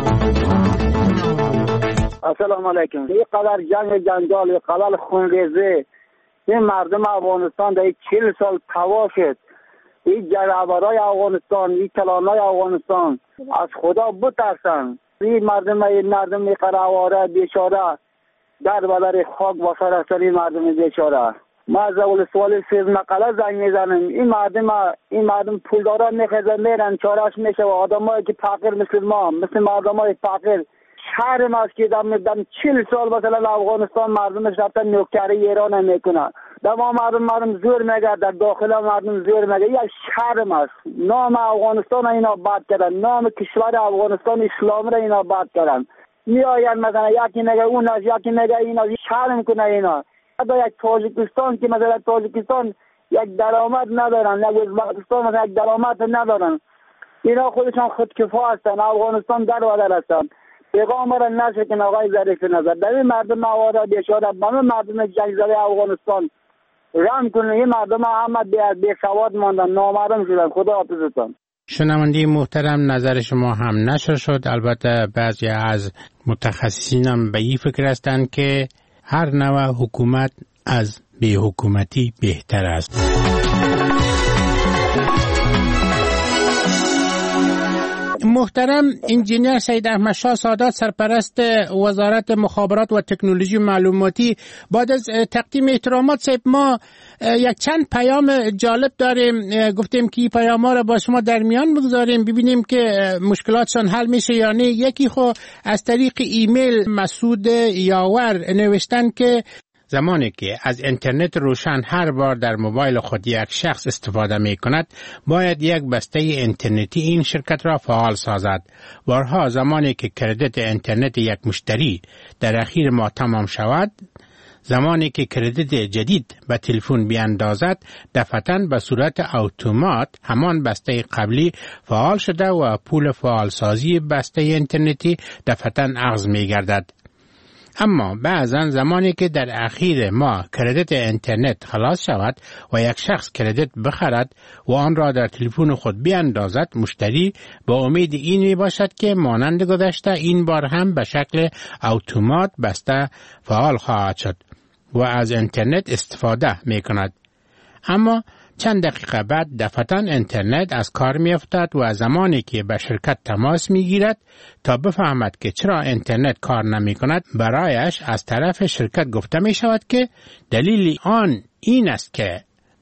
السلام علیکم. این قدر جنجال این قدر خونریزی این مردم افغانستان در 40 سال تباه شد. این جنگاورای افغانستان این کلانای افغانستان از خدا بترسن. این مردم قراواره بیچاره در بدر خاک واسه رفتن این مردم بیچاره. ما از اول سوال سیز مقاله زنگ میزنیم این مردم پولداران میخزن میرن چارهش میشه و آدمایی که فقیر مثل ما مثل مردمای فقیر شهر ما است که دم 40 سال مثلا افغانستان مردمش رفتن نوکری ایران میکنن. در ما مردم زور میگه در داخل مردم زور میگه یک شهر ما است. نام افغانستان اینا بد کردن نام کشور افغانستان اسلام را اینا بد کردن. میآیند مثلا یکی میگه اون از یکی میگه اینا شهر میکنه اینا. در یک تاجیکستان که مثلا تاجیکستان یک درآمد ندارن یک ازبکستان مثلا یک درآمد ندارن اینا خودشان خودکفا هستن افغانستان در و در هستن. پیغام را نشکن آقای ظریف نظر در این مردم آواره بیچاره همه مردم جنگ زده افغانستان رحم کنن. این مردم همه بی سواد ماندن نامعلوم شدن. خدا حافظتان. شنونده محترم نظر شما هم نشر شد. البته بعضی از متخصصین هم به این فکر هستند که هر نوع حکومت از بی حکومتی بهتر است. محترم انجینیر سید احمد شاه سادات سرپرست وزارت مخابرات و تکنولوژی معلوماتی، بعد از تقدیم احترامات صاحب ما یک چند پیام جالب داریم. گفتیم که این پیام ها را با شما در میان بگذاریم ببینیم که مشکلاتشان حل میشه یا نه. یکی خو از طریق ایمیل مسعود یاور نوشتن که زمانی که از اینترنت روشن هر بار در موبایل خود یک شخص استفاده می کند باید یک بسته اینترنتی این شرکت را فعال سازد. بارها زمانی که کردیت اینترنت یک مشتری در اخیر ماه تمام شود، زمانی که کردیت جدید به تلفن بیاندازد دفعتاً به صورت اتومات همان بسته قبلی فعال شده و پول فعال سازی بسته اینترنتی دفعتاً اخذ می گردد. اما بعضا زمانی که در اخیر ماه کردیت اینترنت خلاص شود و یک شخص کردیت بخرد و آن را در تلفن خود بیاندازد، مشتری با امید این می باشد که مانند گذشته این بار هم به شکل اتومات بسته فعال خواهد شد و از اینترنت استفاده می کند. اما چند دقیقه بعد دفعتاً اینترنت از کار می افتد و زمانی که به شرکت تماس می گیرد تا بفهمد که چرا اینترنت کار نمی کند، برایش از طرف شرکت گفته می شود که دلیل آن این است که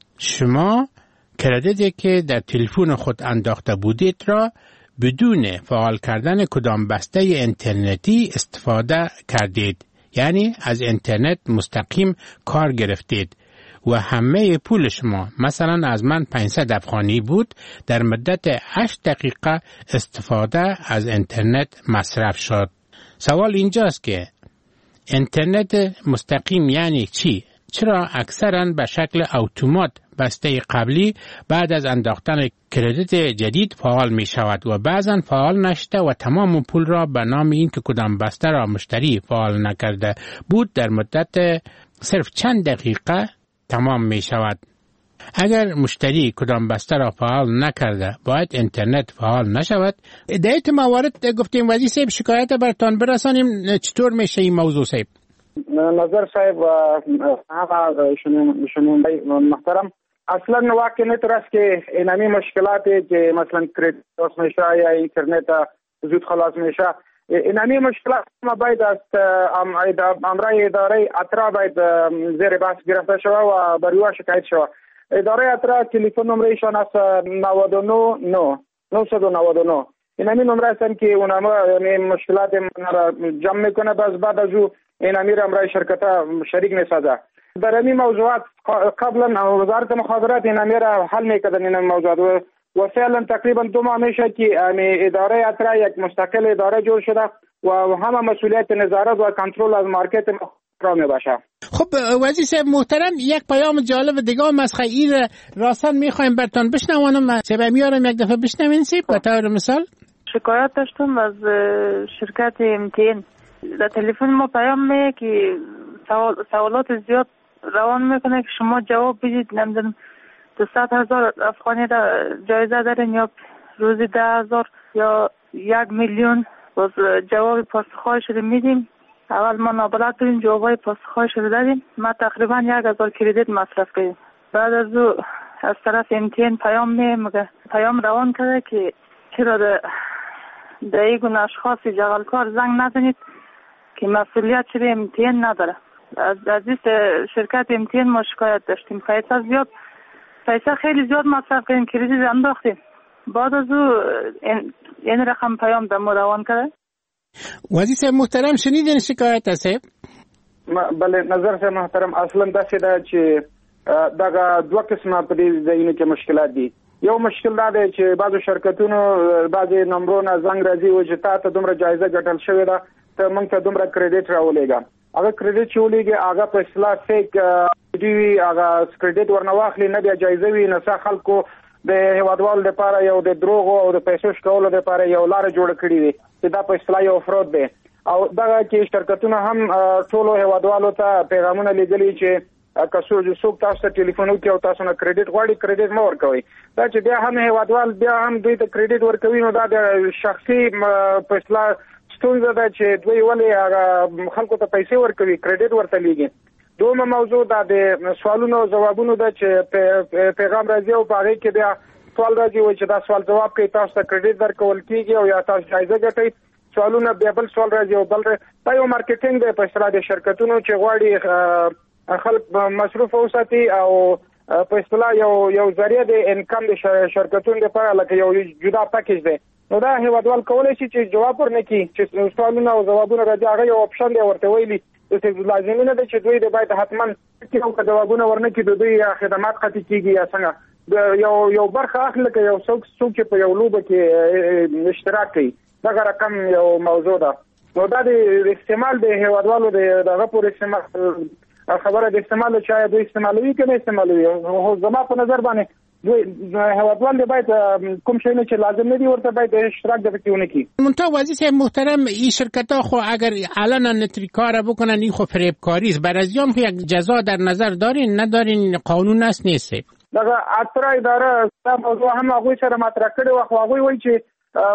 شما کردیتی که در تلفن خود انداخته بودید را بدون فعال کردن کدام بسته اینترنتی استفاده کردید، یعنی از اینترنت مستقیم کار گرفتید و همه پول شما مثلا از من 500 افغانی بود در مدت 8 دقیقه استفاده از اینترنت مصرف شد. سوال اینجاست که اینترنت مستقیم یعنی چی؟ چرا اکثرا به شکل اتومات بسته قبلی بعد از انداختن کردیت جدید فعال می شود و بعضا فعال نشده و تمام پول را به نام این که کدام بسته را مشتری فعال نکرده بود در مدت صرف چند دقیقه تمام می شود. اگر مشتری کدام بسته را فعال نکرده باید اینترنت فعال نشود. در این موارد گفتیم وزیر صاحب شکایت برتان برسانیم، چطور میشه این موضوع صاحب؟ نظر صاحب شنونده محترم، اصلا واقع نطور است که اینمی مشکلاتی که مثلا کریدیت خلاص میشه یا اینترنت زود خلاص میشه، اینمی مشکلات ما باید از امرای اداره اترا باید زیر بحث گرفته شود و بر او شکایت شود. اداره اترا تلفن نمرهشان است 999 999. اینمی نمره هستن که اونها مشکلات را جمع میکنه، بعد از او اینمی را امرای شرکت شریک میسازه. در این موضوعات قبلا وزارت مخابرات اینمی را حل میکردن این موضوعات و فعلا تقریبا 2 ماه میشه که اداره اترا یک مستقل اداره جور شده و همه مسئولیت نظارت و کنترل از مارکت را میباشه. خب وزیر صاحب محترم، یک پیام جالب دیگه هم از خیر راستن میخوایم برتان بشنوانم. صاحب میارم یک دفعه بشنوین صاحب. به طور مثال شکایت داشتم از شرکت MTN. در تلفن ما پیام میگه که سوالات زیاد روان میکنه که شما جواب بدید. نمیدونم 200,000 افغانی جایزه دارین یا روزی 10,000 یا 1,000,000. باز جواب پاسخهای شده میدیم. اول ما نابلد بودیم، جوابای پاسخهای شده دادیم. ما تقریبا 1,000 کردیت مصرف کردیم. بعد از او از طرف امتحان پیام روان کرده که چرا در این گونه اشخاص جغلکار زنگ نزنید که مسئولیت شده امتحان نداره. از این شرکت امتحان ما شکایت داشتیم. پیسه خیلی زیاد مصرف کردیم، کردیت انداختیم. بعد از او این رقم پیام در ما روان کرده. وزیر صاحب محترم شنیدین شکایت هست؟ بله نظر صاحب محترم اصلا داسې ده چې دغه دوه قسمه په دې ځایونو کې مشکلات دي. یو مشکل دا دی چې بعضو شرکتونو بعضې نمبرونه زنګ راځي و چې تا ته دومره جایزه ګټل شوې ده، ته موږ ته دومره کریډیټ راولېږه. هغه کریډیټ چې ولېږي هغه په اصطلاح فیک وي، هغه کریډیټ ورنه واخلي، نه بیا جایزه وي، نه څه خلکو د هیوادوالو لپاره یو د دروغو او د پیسو شکولو لپاره یو لاره جوړه کړې وي چې دا په اصطلاح یو فرود دی. او دغه کې شرکتونه هم ټولو هیوادوالو ته پیغامونه لیږلي چې که څوک تاسو ته ټلیفون وکړي او تاسو نه کریډیټ غواړي کریډیټ مه ورکوئ. دا چې بیا هم هیوادوال بیا هم دوی ته کریډیټ ورکوي، نو دا د شخصي په اصطلاح ستونزه ده چې دوی ولې هغه خلکو ته پیسې ورکوي، کریډیټ ورته لیږي. دومره موضوع دا د سوالونو او ځوابونو ده چې پیغام راځي او په هغې کې بیا سوال راځي وایي چې دا سوال جواب کوي، تاسو ته کریډیټ درکول کېږي او یا تاسو جایزه ګټئ. سوالونه بیا بل سوال راځي او بل دا یو مارکیټینګ دی په اصطلاح د شرکتونو چې غواړي خلک مصروف وساتي او په اصطلاح یو ذریعه د انکم د شرکتونو لپاره لکه یو جدا پاکیج دی. نو دا هیوادوال کولی شي چې جواب ورنکړي چې سوالونه او ځوابونه راځي، هغه یو اپشن دی ورته ویلي. لازمي نه ده چې دوی د باید حتما کې جوابونه ورنکړي، د دوی خدمات قطعي کېږي یا څنګه یو برخه اخلي لکه یو څوک چې په یو لوبه کې اشتراک کوي. دغه رقم یو موضوع ده. نو دا د استعمال د هیوادوالو دغه پورې استعمال خبره د استعمال چې دوی استعمالوي که نه استعمالوي. زما په نظر باندې دوی هیوادوال باید کوم شی نه چې لازم نه دي ورته باید اشتراک د پکې ونه کړي. منتها وزیر صاحب محترم این شرکت‌ها خو اگر علنا نتری کار بکنن این خو فریبکاری است. بر از یک جزا در نظر دارین ندارین؟ قانون است نیست؟ دغه اترا اداره دا موضوع هم هغوی سره مطرح کړی و، خو هغوی وایي چې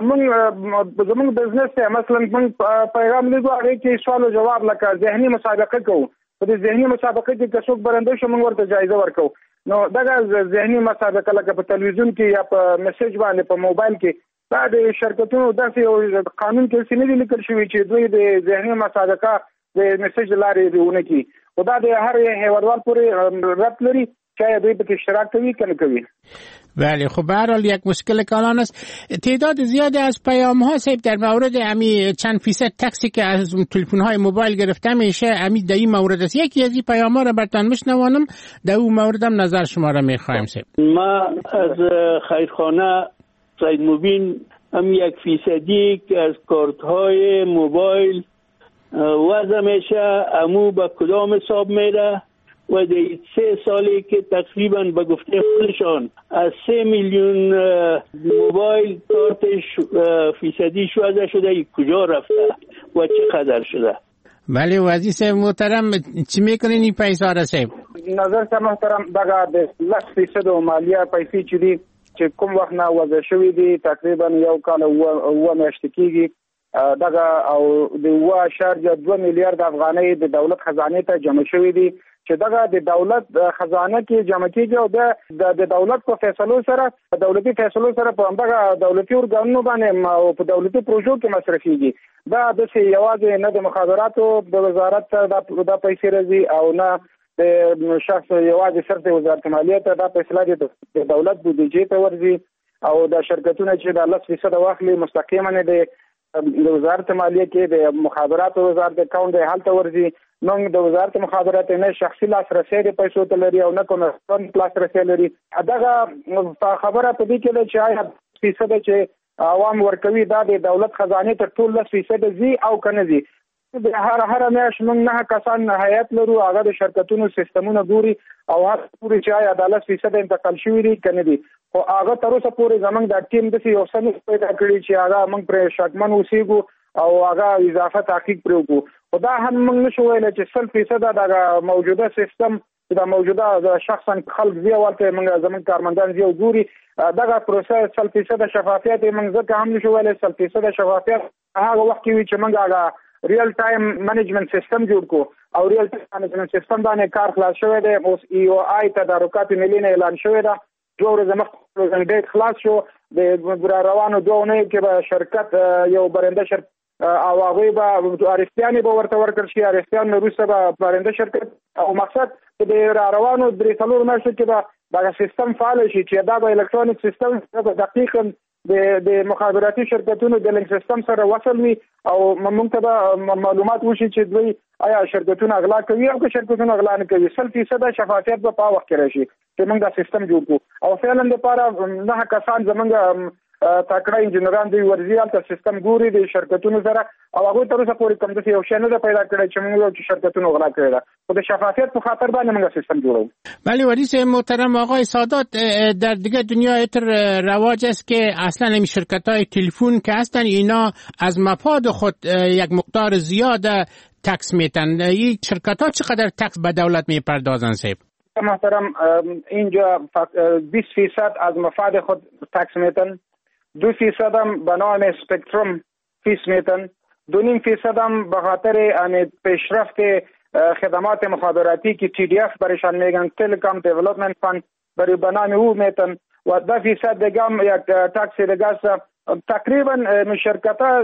زمونږ بزنس ته مثلا موږ پیغام لیږو، هغې کې سوال او جواب لکه ذهني مسابقه کوو. په دې ذهني مسابقه کې که څوک برنده شو موږ ورته جایزه ورکوو. نو دغه ذهني مسابقه لکه په تلویزیون کې یا په میسج باندې په موبایل کې دا د شرکتونو داسې یو قانون کې نه دي لیکل شوي چې دوی د ذهني مسابقه د میسج لارې ونه کړي. خو دا د هر هیوادوال پورې ربط لري چې دوی په اشتراک کوي که نه کوي. بله خب به هر حال یک مشکل کلان است. تعداد زیادی از پیام ها صاحب در مورد امی چند فیصد تکسی که از تلفن های موبایل گرفته میشه امی در این مورد است. یکی از این پیام ها را برتان میشنوانم، در اون مورد هم نظر شما را میخوایم صاحب. ما از خیرخانه سید مبین هم 1% که از کارت های موبایل وضع میشه امو به کدام حساب میره و در 3 سالی که تقریبا به گفته خودشان از 3 میلیون موبایل کارتش فیصدیش وضع شده کجا رفته و چقدر شده؟ بله وزیر صاحب محترم چی میکنین این پیسه را صاحب؟ نظر صاحب محترم دغه د 10% مالیه پیسې چې دي چې کوم وخت نه وضع شوي دي تقریبا یو کال اوه میاشتې کېږي، دغه او د 1.2 میلیارد افغانۍ د دولت خزانه ته جمع شوي دي چې دغه د دولت خزانه کې جمع کیږي او د دولت په فیصلو سره دولتي فیصلو سره په همدغه دولتي ارګانونو باندې او په دولتي پروژو کې مصرفيږي. دا د یوازې نه د مخابراتو د وزارت ته د پیسې راځي او نه د شخص یوازې صرف د وزارت مالیه ته دا پیسې د دولت بودیجې ته ورځي او د شرکتونو چې د 10% واخلي مستقیما نه د وزارت مالیه کې د مخابراتو وزارت اکاونټ د حالت ورځي. نو د وزارت مخابرات نه شخصي لاسرسي د پیسو ته لري او نه کوم لاسرسي لري. دغه خبره په دې کې ده چې آیا فیصد چې عوام ورکوي دا د دولت خزانه ته ټول 10% زی او کنه زی. د هر میاشت موږ نه کسان هیئت لرو هغه د شرکتونو سیستمونه ګوري او هغه پوری چې آیا د 10% انتقال شوی دی کنه دی. خو هغه تر اوسه پورې زمونږ د ټیم د یو څه پیدا کړی چې هغه موږ پر شکمن اوسېګو او هغه اضافه تحقیق پرې وکړو دا هم موږ نشو ویل چې 100% دا موجوده سیستم دا موجوده شخصا خلک زیات ورته موږ زمون کارمندان زیات ګوري دغه پروسه 100% شفافیت موږ ځکه هم نشو ویل 100% شفافیت هغه وخت کې چې موږ هغه ریل ټایم منیجمنت سیستم جوړ کو او ریل ټایم منیجمنت سیستم باندې کار خلاص شوی دی اوس EOI تدارکات ملي نه اعلان شوی دا 2 ورځې مخکې ډیټ خلاص شو د روانو 2 نه کې به شرکت یو برنده شرکت او هغه به ارستیانی به ورته ورکړ شي ارستیان روسه به برنده شرکت او مقصد د روانو درې څلور میاشتو کې به دا سیستم فعال شي چې دا به الکترونیک سیستم دقیقاً د مخابراتي شرکتونو د لینک سیستم سره وصل وي او موږ ته معلومات وشي چې دوی آیا شرکتونه اغلا کوي او که شرکتونه اغلا نه کوي 100% شفافیت به په وخت کې راشي چې موږ دا سیستم جوړ کړو او فعلا لپاره نه کسان زمونږ تاکړه انجنیران دی ورزيال ته سیستم ګوري د شرکتونو سره او هغه تر اوسه پورې کوم څه یو شنه ده پیدا کړی چې موږ چې شرکتونو غلا کړی ده خو د شفافیت په خاطر باندې موږ سیستم جوړو. ولی وریس محترم آقای سادات در دیگه دنیا اتر رواج است که اصلا این شرکت‌های تلفن که هستن اینا از مفاد خود یک مقدار زیاد تکس میتن. این شرکت‌ها چقدر تکس به دولت میپردازن سیب؟ محترم اینجا 20% از مفاد خود تکس میتن 2% هم به نام اسپکتروم فیس میتن 2.5% هم به خاطر پیشرفت خدمات مخابراتی که TDF برایشان میگن تلکام دیولپمنت فند برای به نام او میتن و 10% دیگه هم یک تکس دیگه است تقریبا شرکت‌ها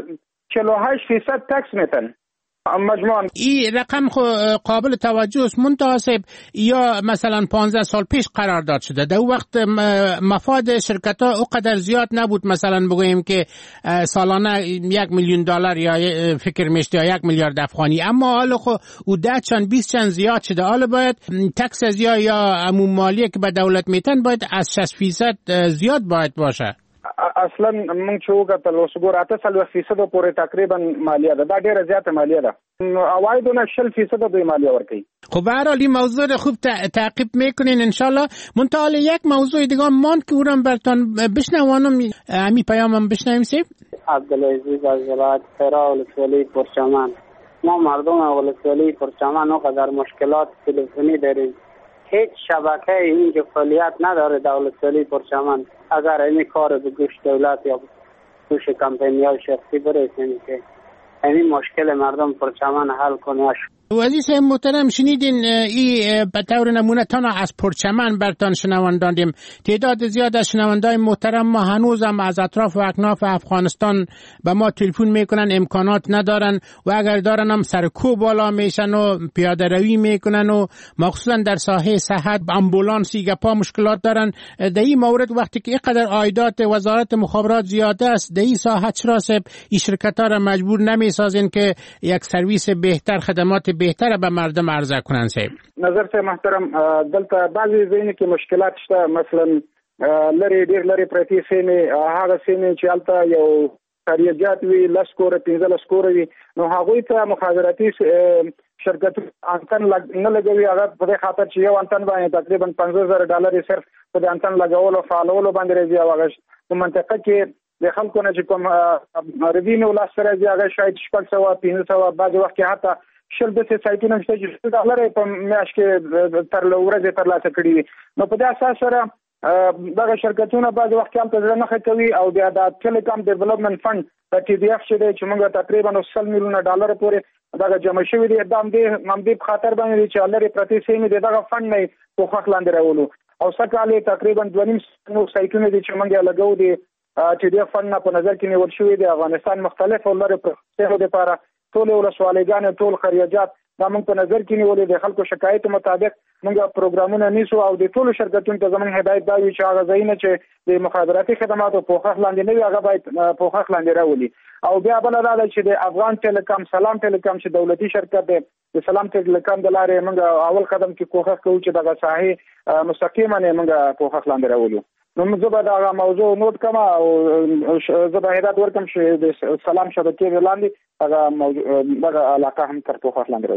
48% تکس میتن مجموعاً. این رقم قابل توجه است منتاسب یا مثلا 15 سال پیش قرار داد شده در وقت مفاد شرکت ها اونقدر زیاد نبود مثلا بگوییم که سالانه $1,000,000 یا فکر میشته یا 1 میلیارد افغانی اما حالا او 10 چند 20 چند زیاد شده حالا باید تکس از یا عموم مالیه که به دولت میتن باید از 60% زیاد باید باشه. اصلا موږ چې وګورئ اوس ګور 8% پورې تقریبا مالیه ده دا ډیره زیاته مالیه ده عوایدونه 60% دوی مالیه ورکوي. خب به هر حال این موضوع رو خوب تعقیب میکنین ان شاء الله. منتها یک موضوع دیگه ماند که اونم براتون بشنوانم همین پیامم بشنویم سیب. عبدالعزیز از ولایت خیرا ولسوالی پرچمن. ما مردم ولسوالی پرچمن وقدر مشکلات تلفنی داریم هیچ شبکه اینجا فعالیت نداره در ولسوالی پرچمن اگر این کار به گوش دولت یا گوش کمپینی‌های شخصی برسیم که این مشکل مردم پرچمن حل کنه. عزیز محترم شنیدین این به طور نمونه تنها از پرچمن برتان شنوان دادیم تعداد زیاد از شنوندای محترم ما هنوز هم از اطراف و اکناف افغانستان به ما تلفن میکنن امکانات ندارن و اگر دارن هم سر کو بالا میشن و پیاده روی میکنن و مخصوصا در ساحه صحت امبولانسی گپا مشکلات دارن. در این مورد وقتی که اینقدر عایدات وزارت مخابرات زیاده است در این ساحه چرا این شرکت ها را مجبور نمیسازین که یک سرویس بهتر خدمات بهتره به مردم عرضه کنن سیب؟ نظر سه محترم دلته بعضی ځینې کې مشکلات شته مثلا لري ډیر لري پرتی سیمه هغه سیمه چې البته یو خریجات وی لسکور 15 سکور وی نو هغه ته مخابراتي شرکت انتن نه لګوي هغه په خاطر چې یو انتن باندې تقریبا $50,000 صرف په انتن لګول او فعالولو باندې راځي هغه په منطقه کې د خلکو نه چې کوم ردینه ولا سره راځي هغه شاید 600 بعض وخت حتی شل د سایټونو چې $1 په میاشت کې تر ورځې تر لاسه کړی نو په دې اساس سره دغه شرکتونه بعض وخت هم ته نه کوي او بیا د ټیلیکام ډیولپمنت فند د TDF چې موږ تقریبا $100 میلیونه پورې دغه جمع شوی دی د همدې په خاطر باندې چې لري پرتی سیمه دغه فند نه په خخ لاندې راولو او سکهاله تقریبا 2.5 سایټونه دي چې موږ لګو دي TDF فند په نظر کې نیول شوی دی افغانستان مختلف ولر په لپاره ټول ولسوالیګان ټول خریجات دا موږ په نظر کې نیولې د خلکو شکایت مطابق موږ پروګرامونه نیسو او د ټول شرکتونو ته زموږ هدایت دا وي چې هغه ځایونه چې د مخابراتي خدماتو په خخ لاندې نه وي هغه باید په خخ لاندې راولي او بیا بل دا چې د افغان ټیلیکام سلام ټیلیکام چې دولتي شرکت دی د سلام ټیلیکام د لارې موږ اول قدم کې کوښښ کوو چې دغه ساحه مستقیما موږ په خخ لاندې راولو. نو زه به دا موضوع نوٹ کما او زه به هدایت ورکم چې د سلام شبکې لاندې هغه علاقه هم تر پوښښ لاندې راولي.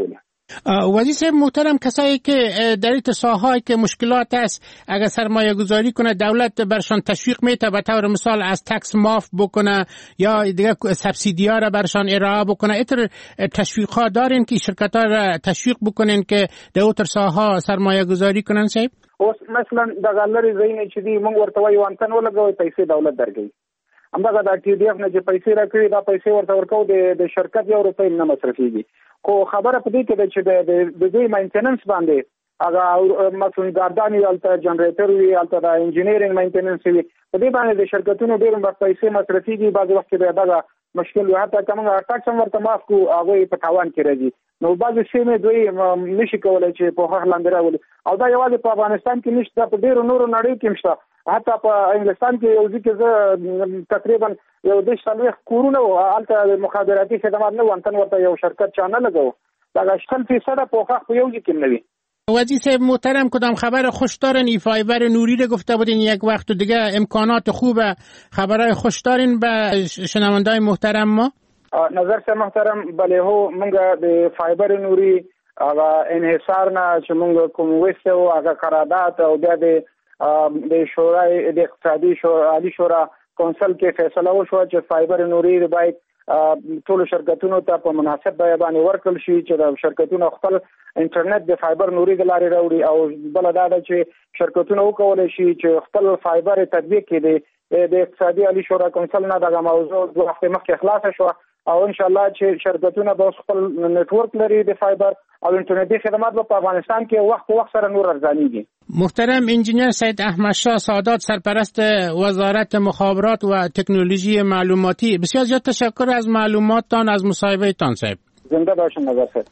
وزیر محترم، کسایی که در این ساحه‌ای که مشکلات است اگر سرمایه گذاری کنه دولت برشان تشویق میته، به طور مثال از تکس معاف بکنه یا دیگه سبسیدیا را برشان ارائه بکنه. اینطور تشویق ها دارین که شرکت ها را تشویق بکنین که در اون ساحه سرمایه گذاری کنن صاحب؟ اوس مثلا د غلری زین چې دی موږ ورته وایو وانتن ولګوي پیسې دولت درکوي. همدغه د ټي ډي اف نه چې پیسې راکړي دا پیسې ورته ورکو د شرکت یو روپۍ نه مصرفيږي. خو خبره پدې کې ده چې د دوی مینټیننس باندې هغه مثلا ګاردانی الته جنریټر وی الته د انجینیرینګ مینټیننس وی په دې باندې د شرکتونو ډېر پیسې مصرفيږي. بعض وخت به دغه مشکل وي، حتی کومه ټاکس هم ورته معاف کو هغه په تاوان کې راځي. نو بعض سیمې دوی نشي کولای چې په هغه لاندې راولي، او دا یوازې په افغانستان کې نشته، په ډېرو نورو نړۍ کې شته. حتی په انګلستان کې یو ځکه زه تقریبا یو 10 کورونه الته مخابراتي خدمات نه وانتن ورته یو شرکت چانه لګو، دا 80% په حق په یو ځکه نه وي. وزیر صاحب محترم، کدام خبر خوش دارن؟ ای فایبر نوری رو گفته بودین یک وقت و دیگه امکانات خوبه، خبرای خوش دارین به شنوندای محترم ما؟ نظر سه محترم بله هو منگا د فایبر نوری هغه انحصار نه چې موږ کوم وسته او هغه قرارداد او د شورای د اقتصادي عالی شورا کونسل کې فیصله وشو چې فایبر نوری باید ټول شرکتونو ته په مناسب بیه باندې ورکړل شي چې د شرکتونو خپل انټرنیټ د فایبر نوری د لارې راوړي، او بل دا ده چې شرکتونو وکولای شي چې خپل فایبر تطبیق کړي. د اقتصادي عالی شورا کونسل نه دغه موضوع د وخت مخکې خلاص شو، او ان شاء الله چې شرکتونه به خپل نتورک لري د فایبر او انټرنیټي خدمات په افغانستان کې وخت سره نور ارزانيږي. محترم انجینر سید احمد شاه سادات، سرپرست وزارت مخابرات و تکنولوژی معلوماتی، بسیار زیاد تشکر از معلوماتتان، از مصاحبهتان صاحب. زنده باشین نظر صاحب.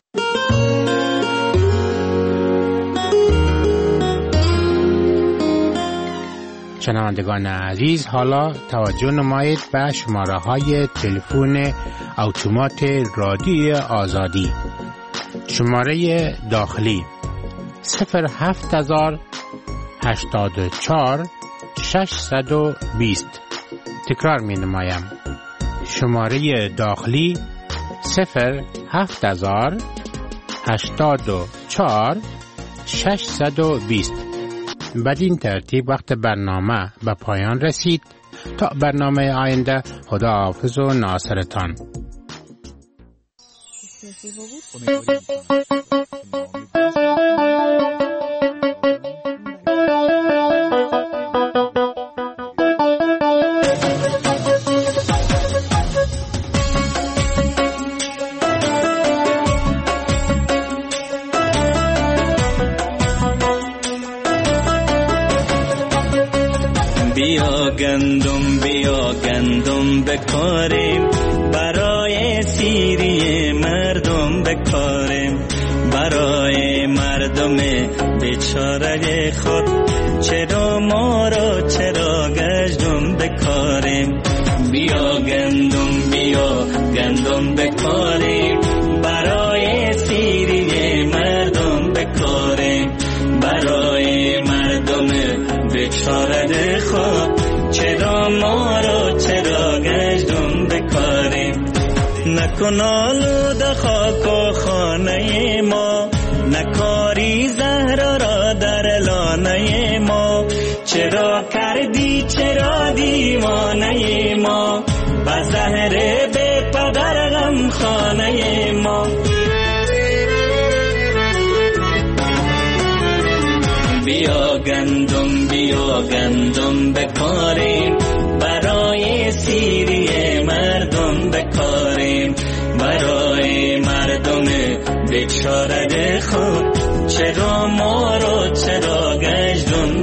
شنوندگان عزیز، حالا توجه نمایید به شماره‌های تلفن اتومات رادیوی آزادی. شماره داخلی 07084 620. تکرار می نمایم. شماره داخلی 07084 620. بدین ترتیب وقت برنامه به پایان رسید. تا برنامه آینده، خداحافظ و ناصرتان. بیا گندم بکاریم، برای سیری مردم بکاریم، برای مردم بیچاره خود چرا ما را چرا گشتم بکاریم. بیا گندم بکاریم، برای سیری مردم بکاریم، برای مردم بیچاره خود چرا ما را چرا گشتم بکاریم. نکن آلوده خاک و خانه ما، نکاری زهرا را در لانه ما، چرا کردی چرا دیوانه ما، با زهر به پدر غم خانه ما. بیا گندم بکاریم، برای سیری مردم بکاریم، برای مردم بیچاره خود چرا ما رو چرا گشتم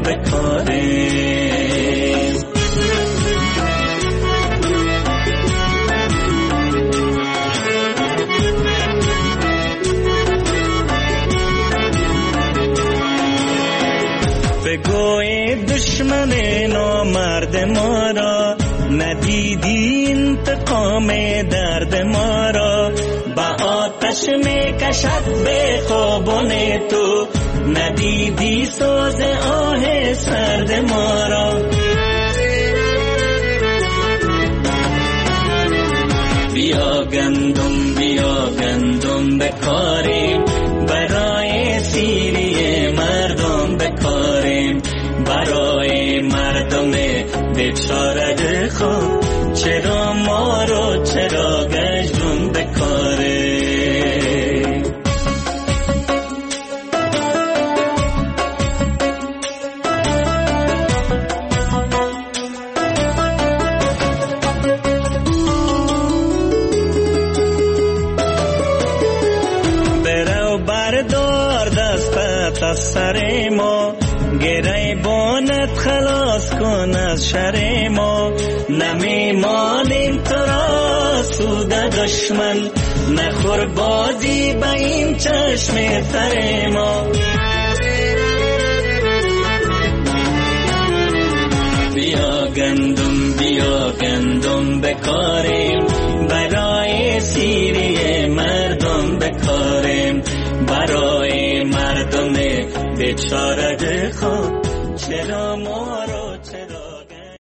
بکاریم. بگوی دشمن نامرد ما را، ندیدی انتقام درد ما را، با آتش می کشد به خوابان تو، ندیدی سوز آه سرد ما را. بیا گندم بکاریم، بیچاره خود چرا ما رو چرا گشتون بکاره برو بردار دستت از سر ما گره بانت خلاص کن از شر ما نمیمانیم تو را سود دشمن نخور بازی به این چشم تر ما بیا گندم بکاریم برای سیری مردم بکاریم برای مردم بیچاره خود چرا ما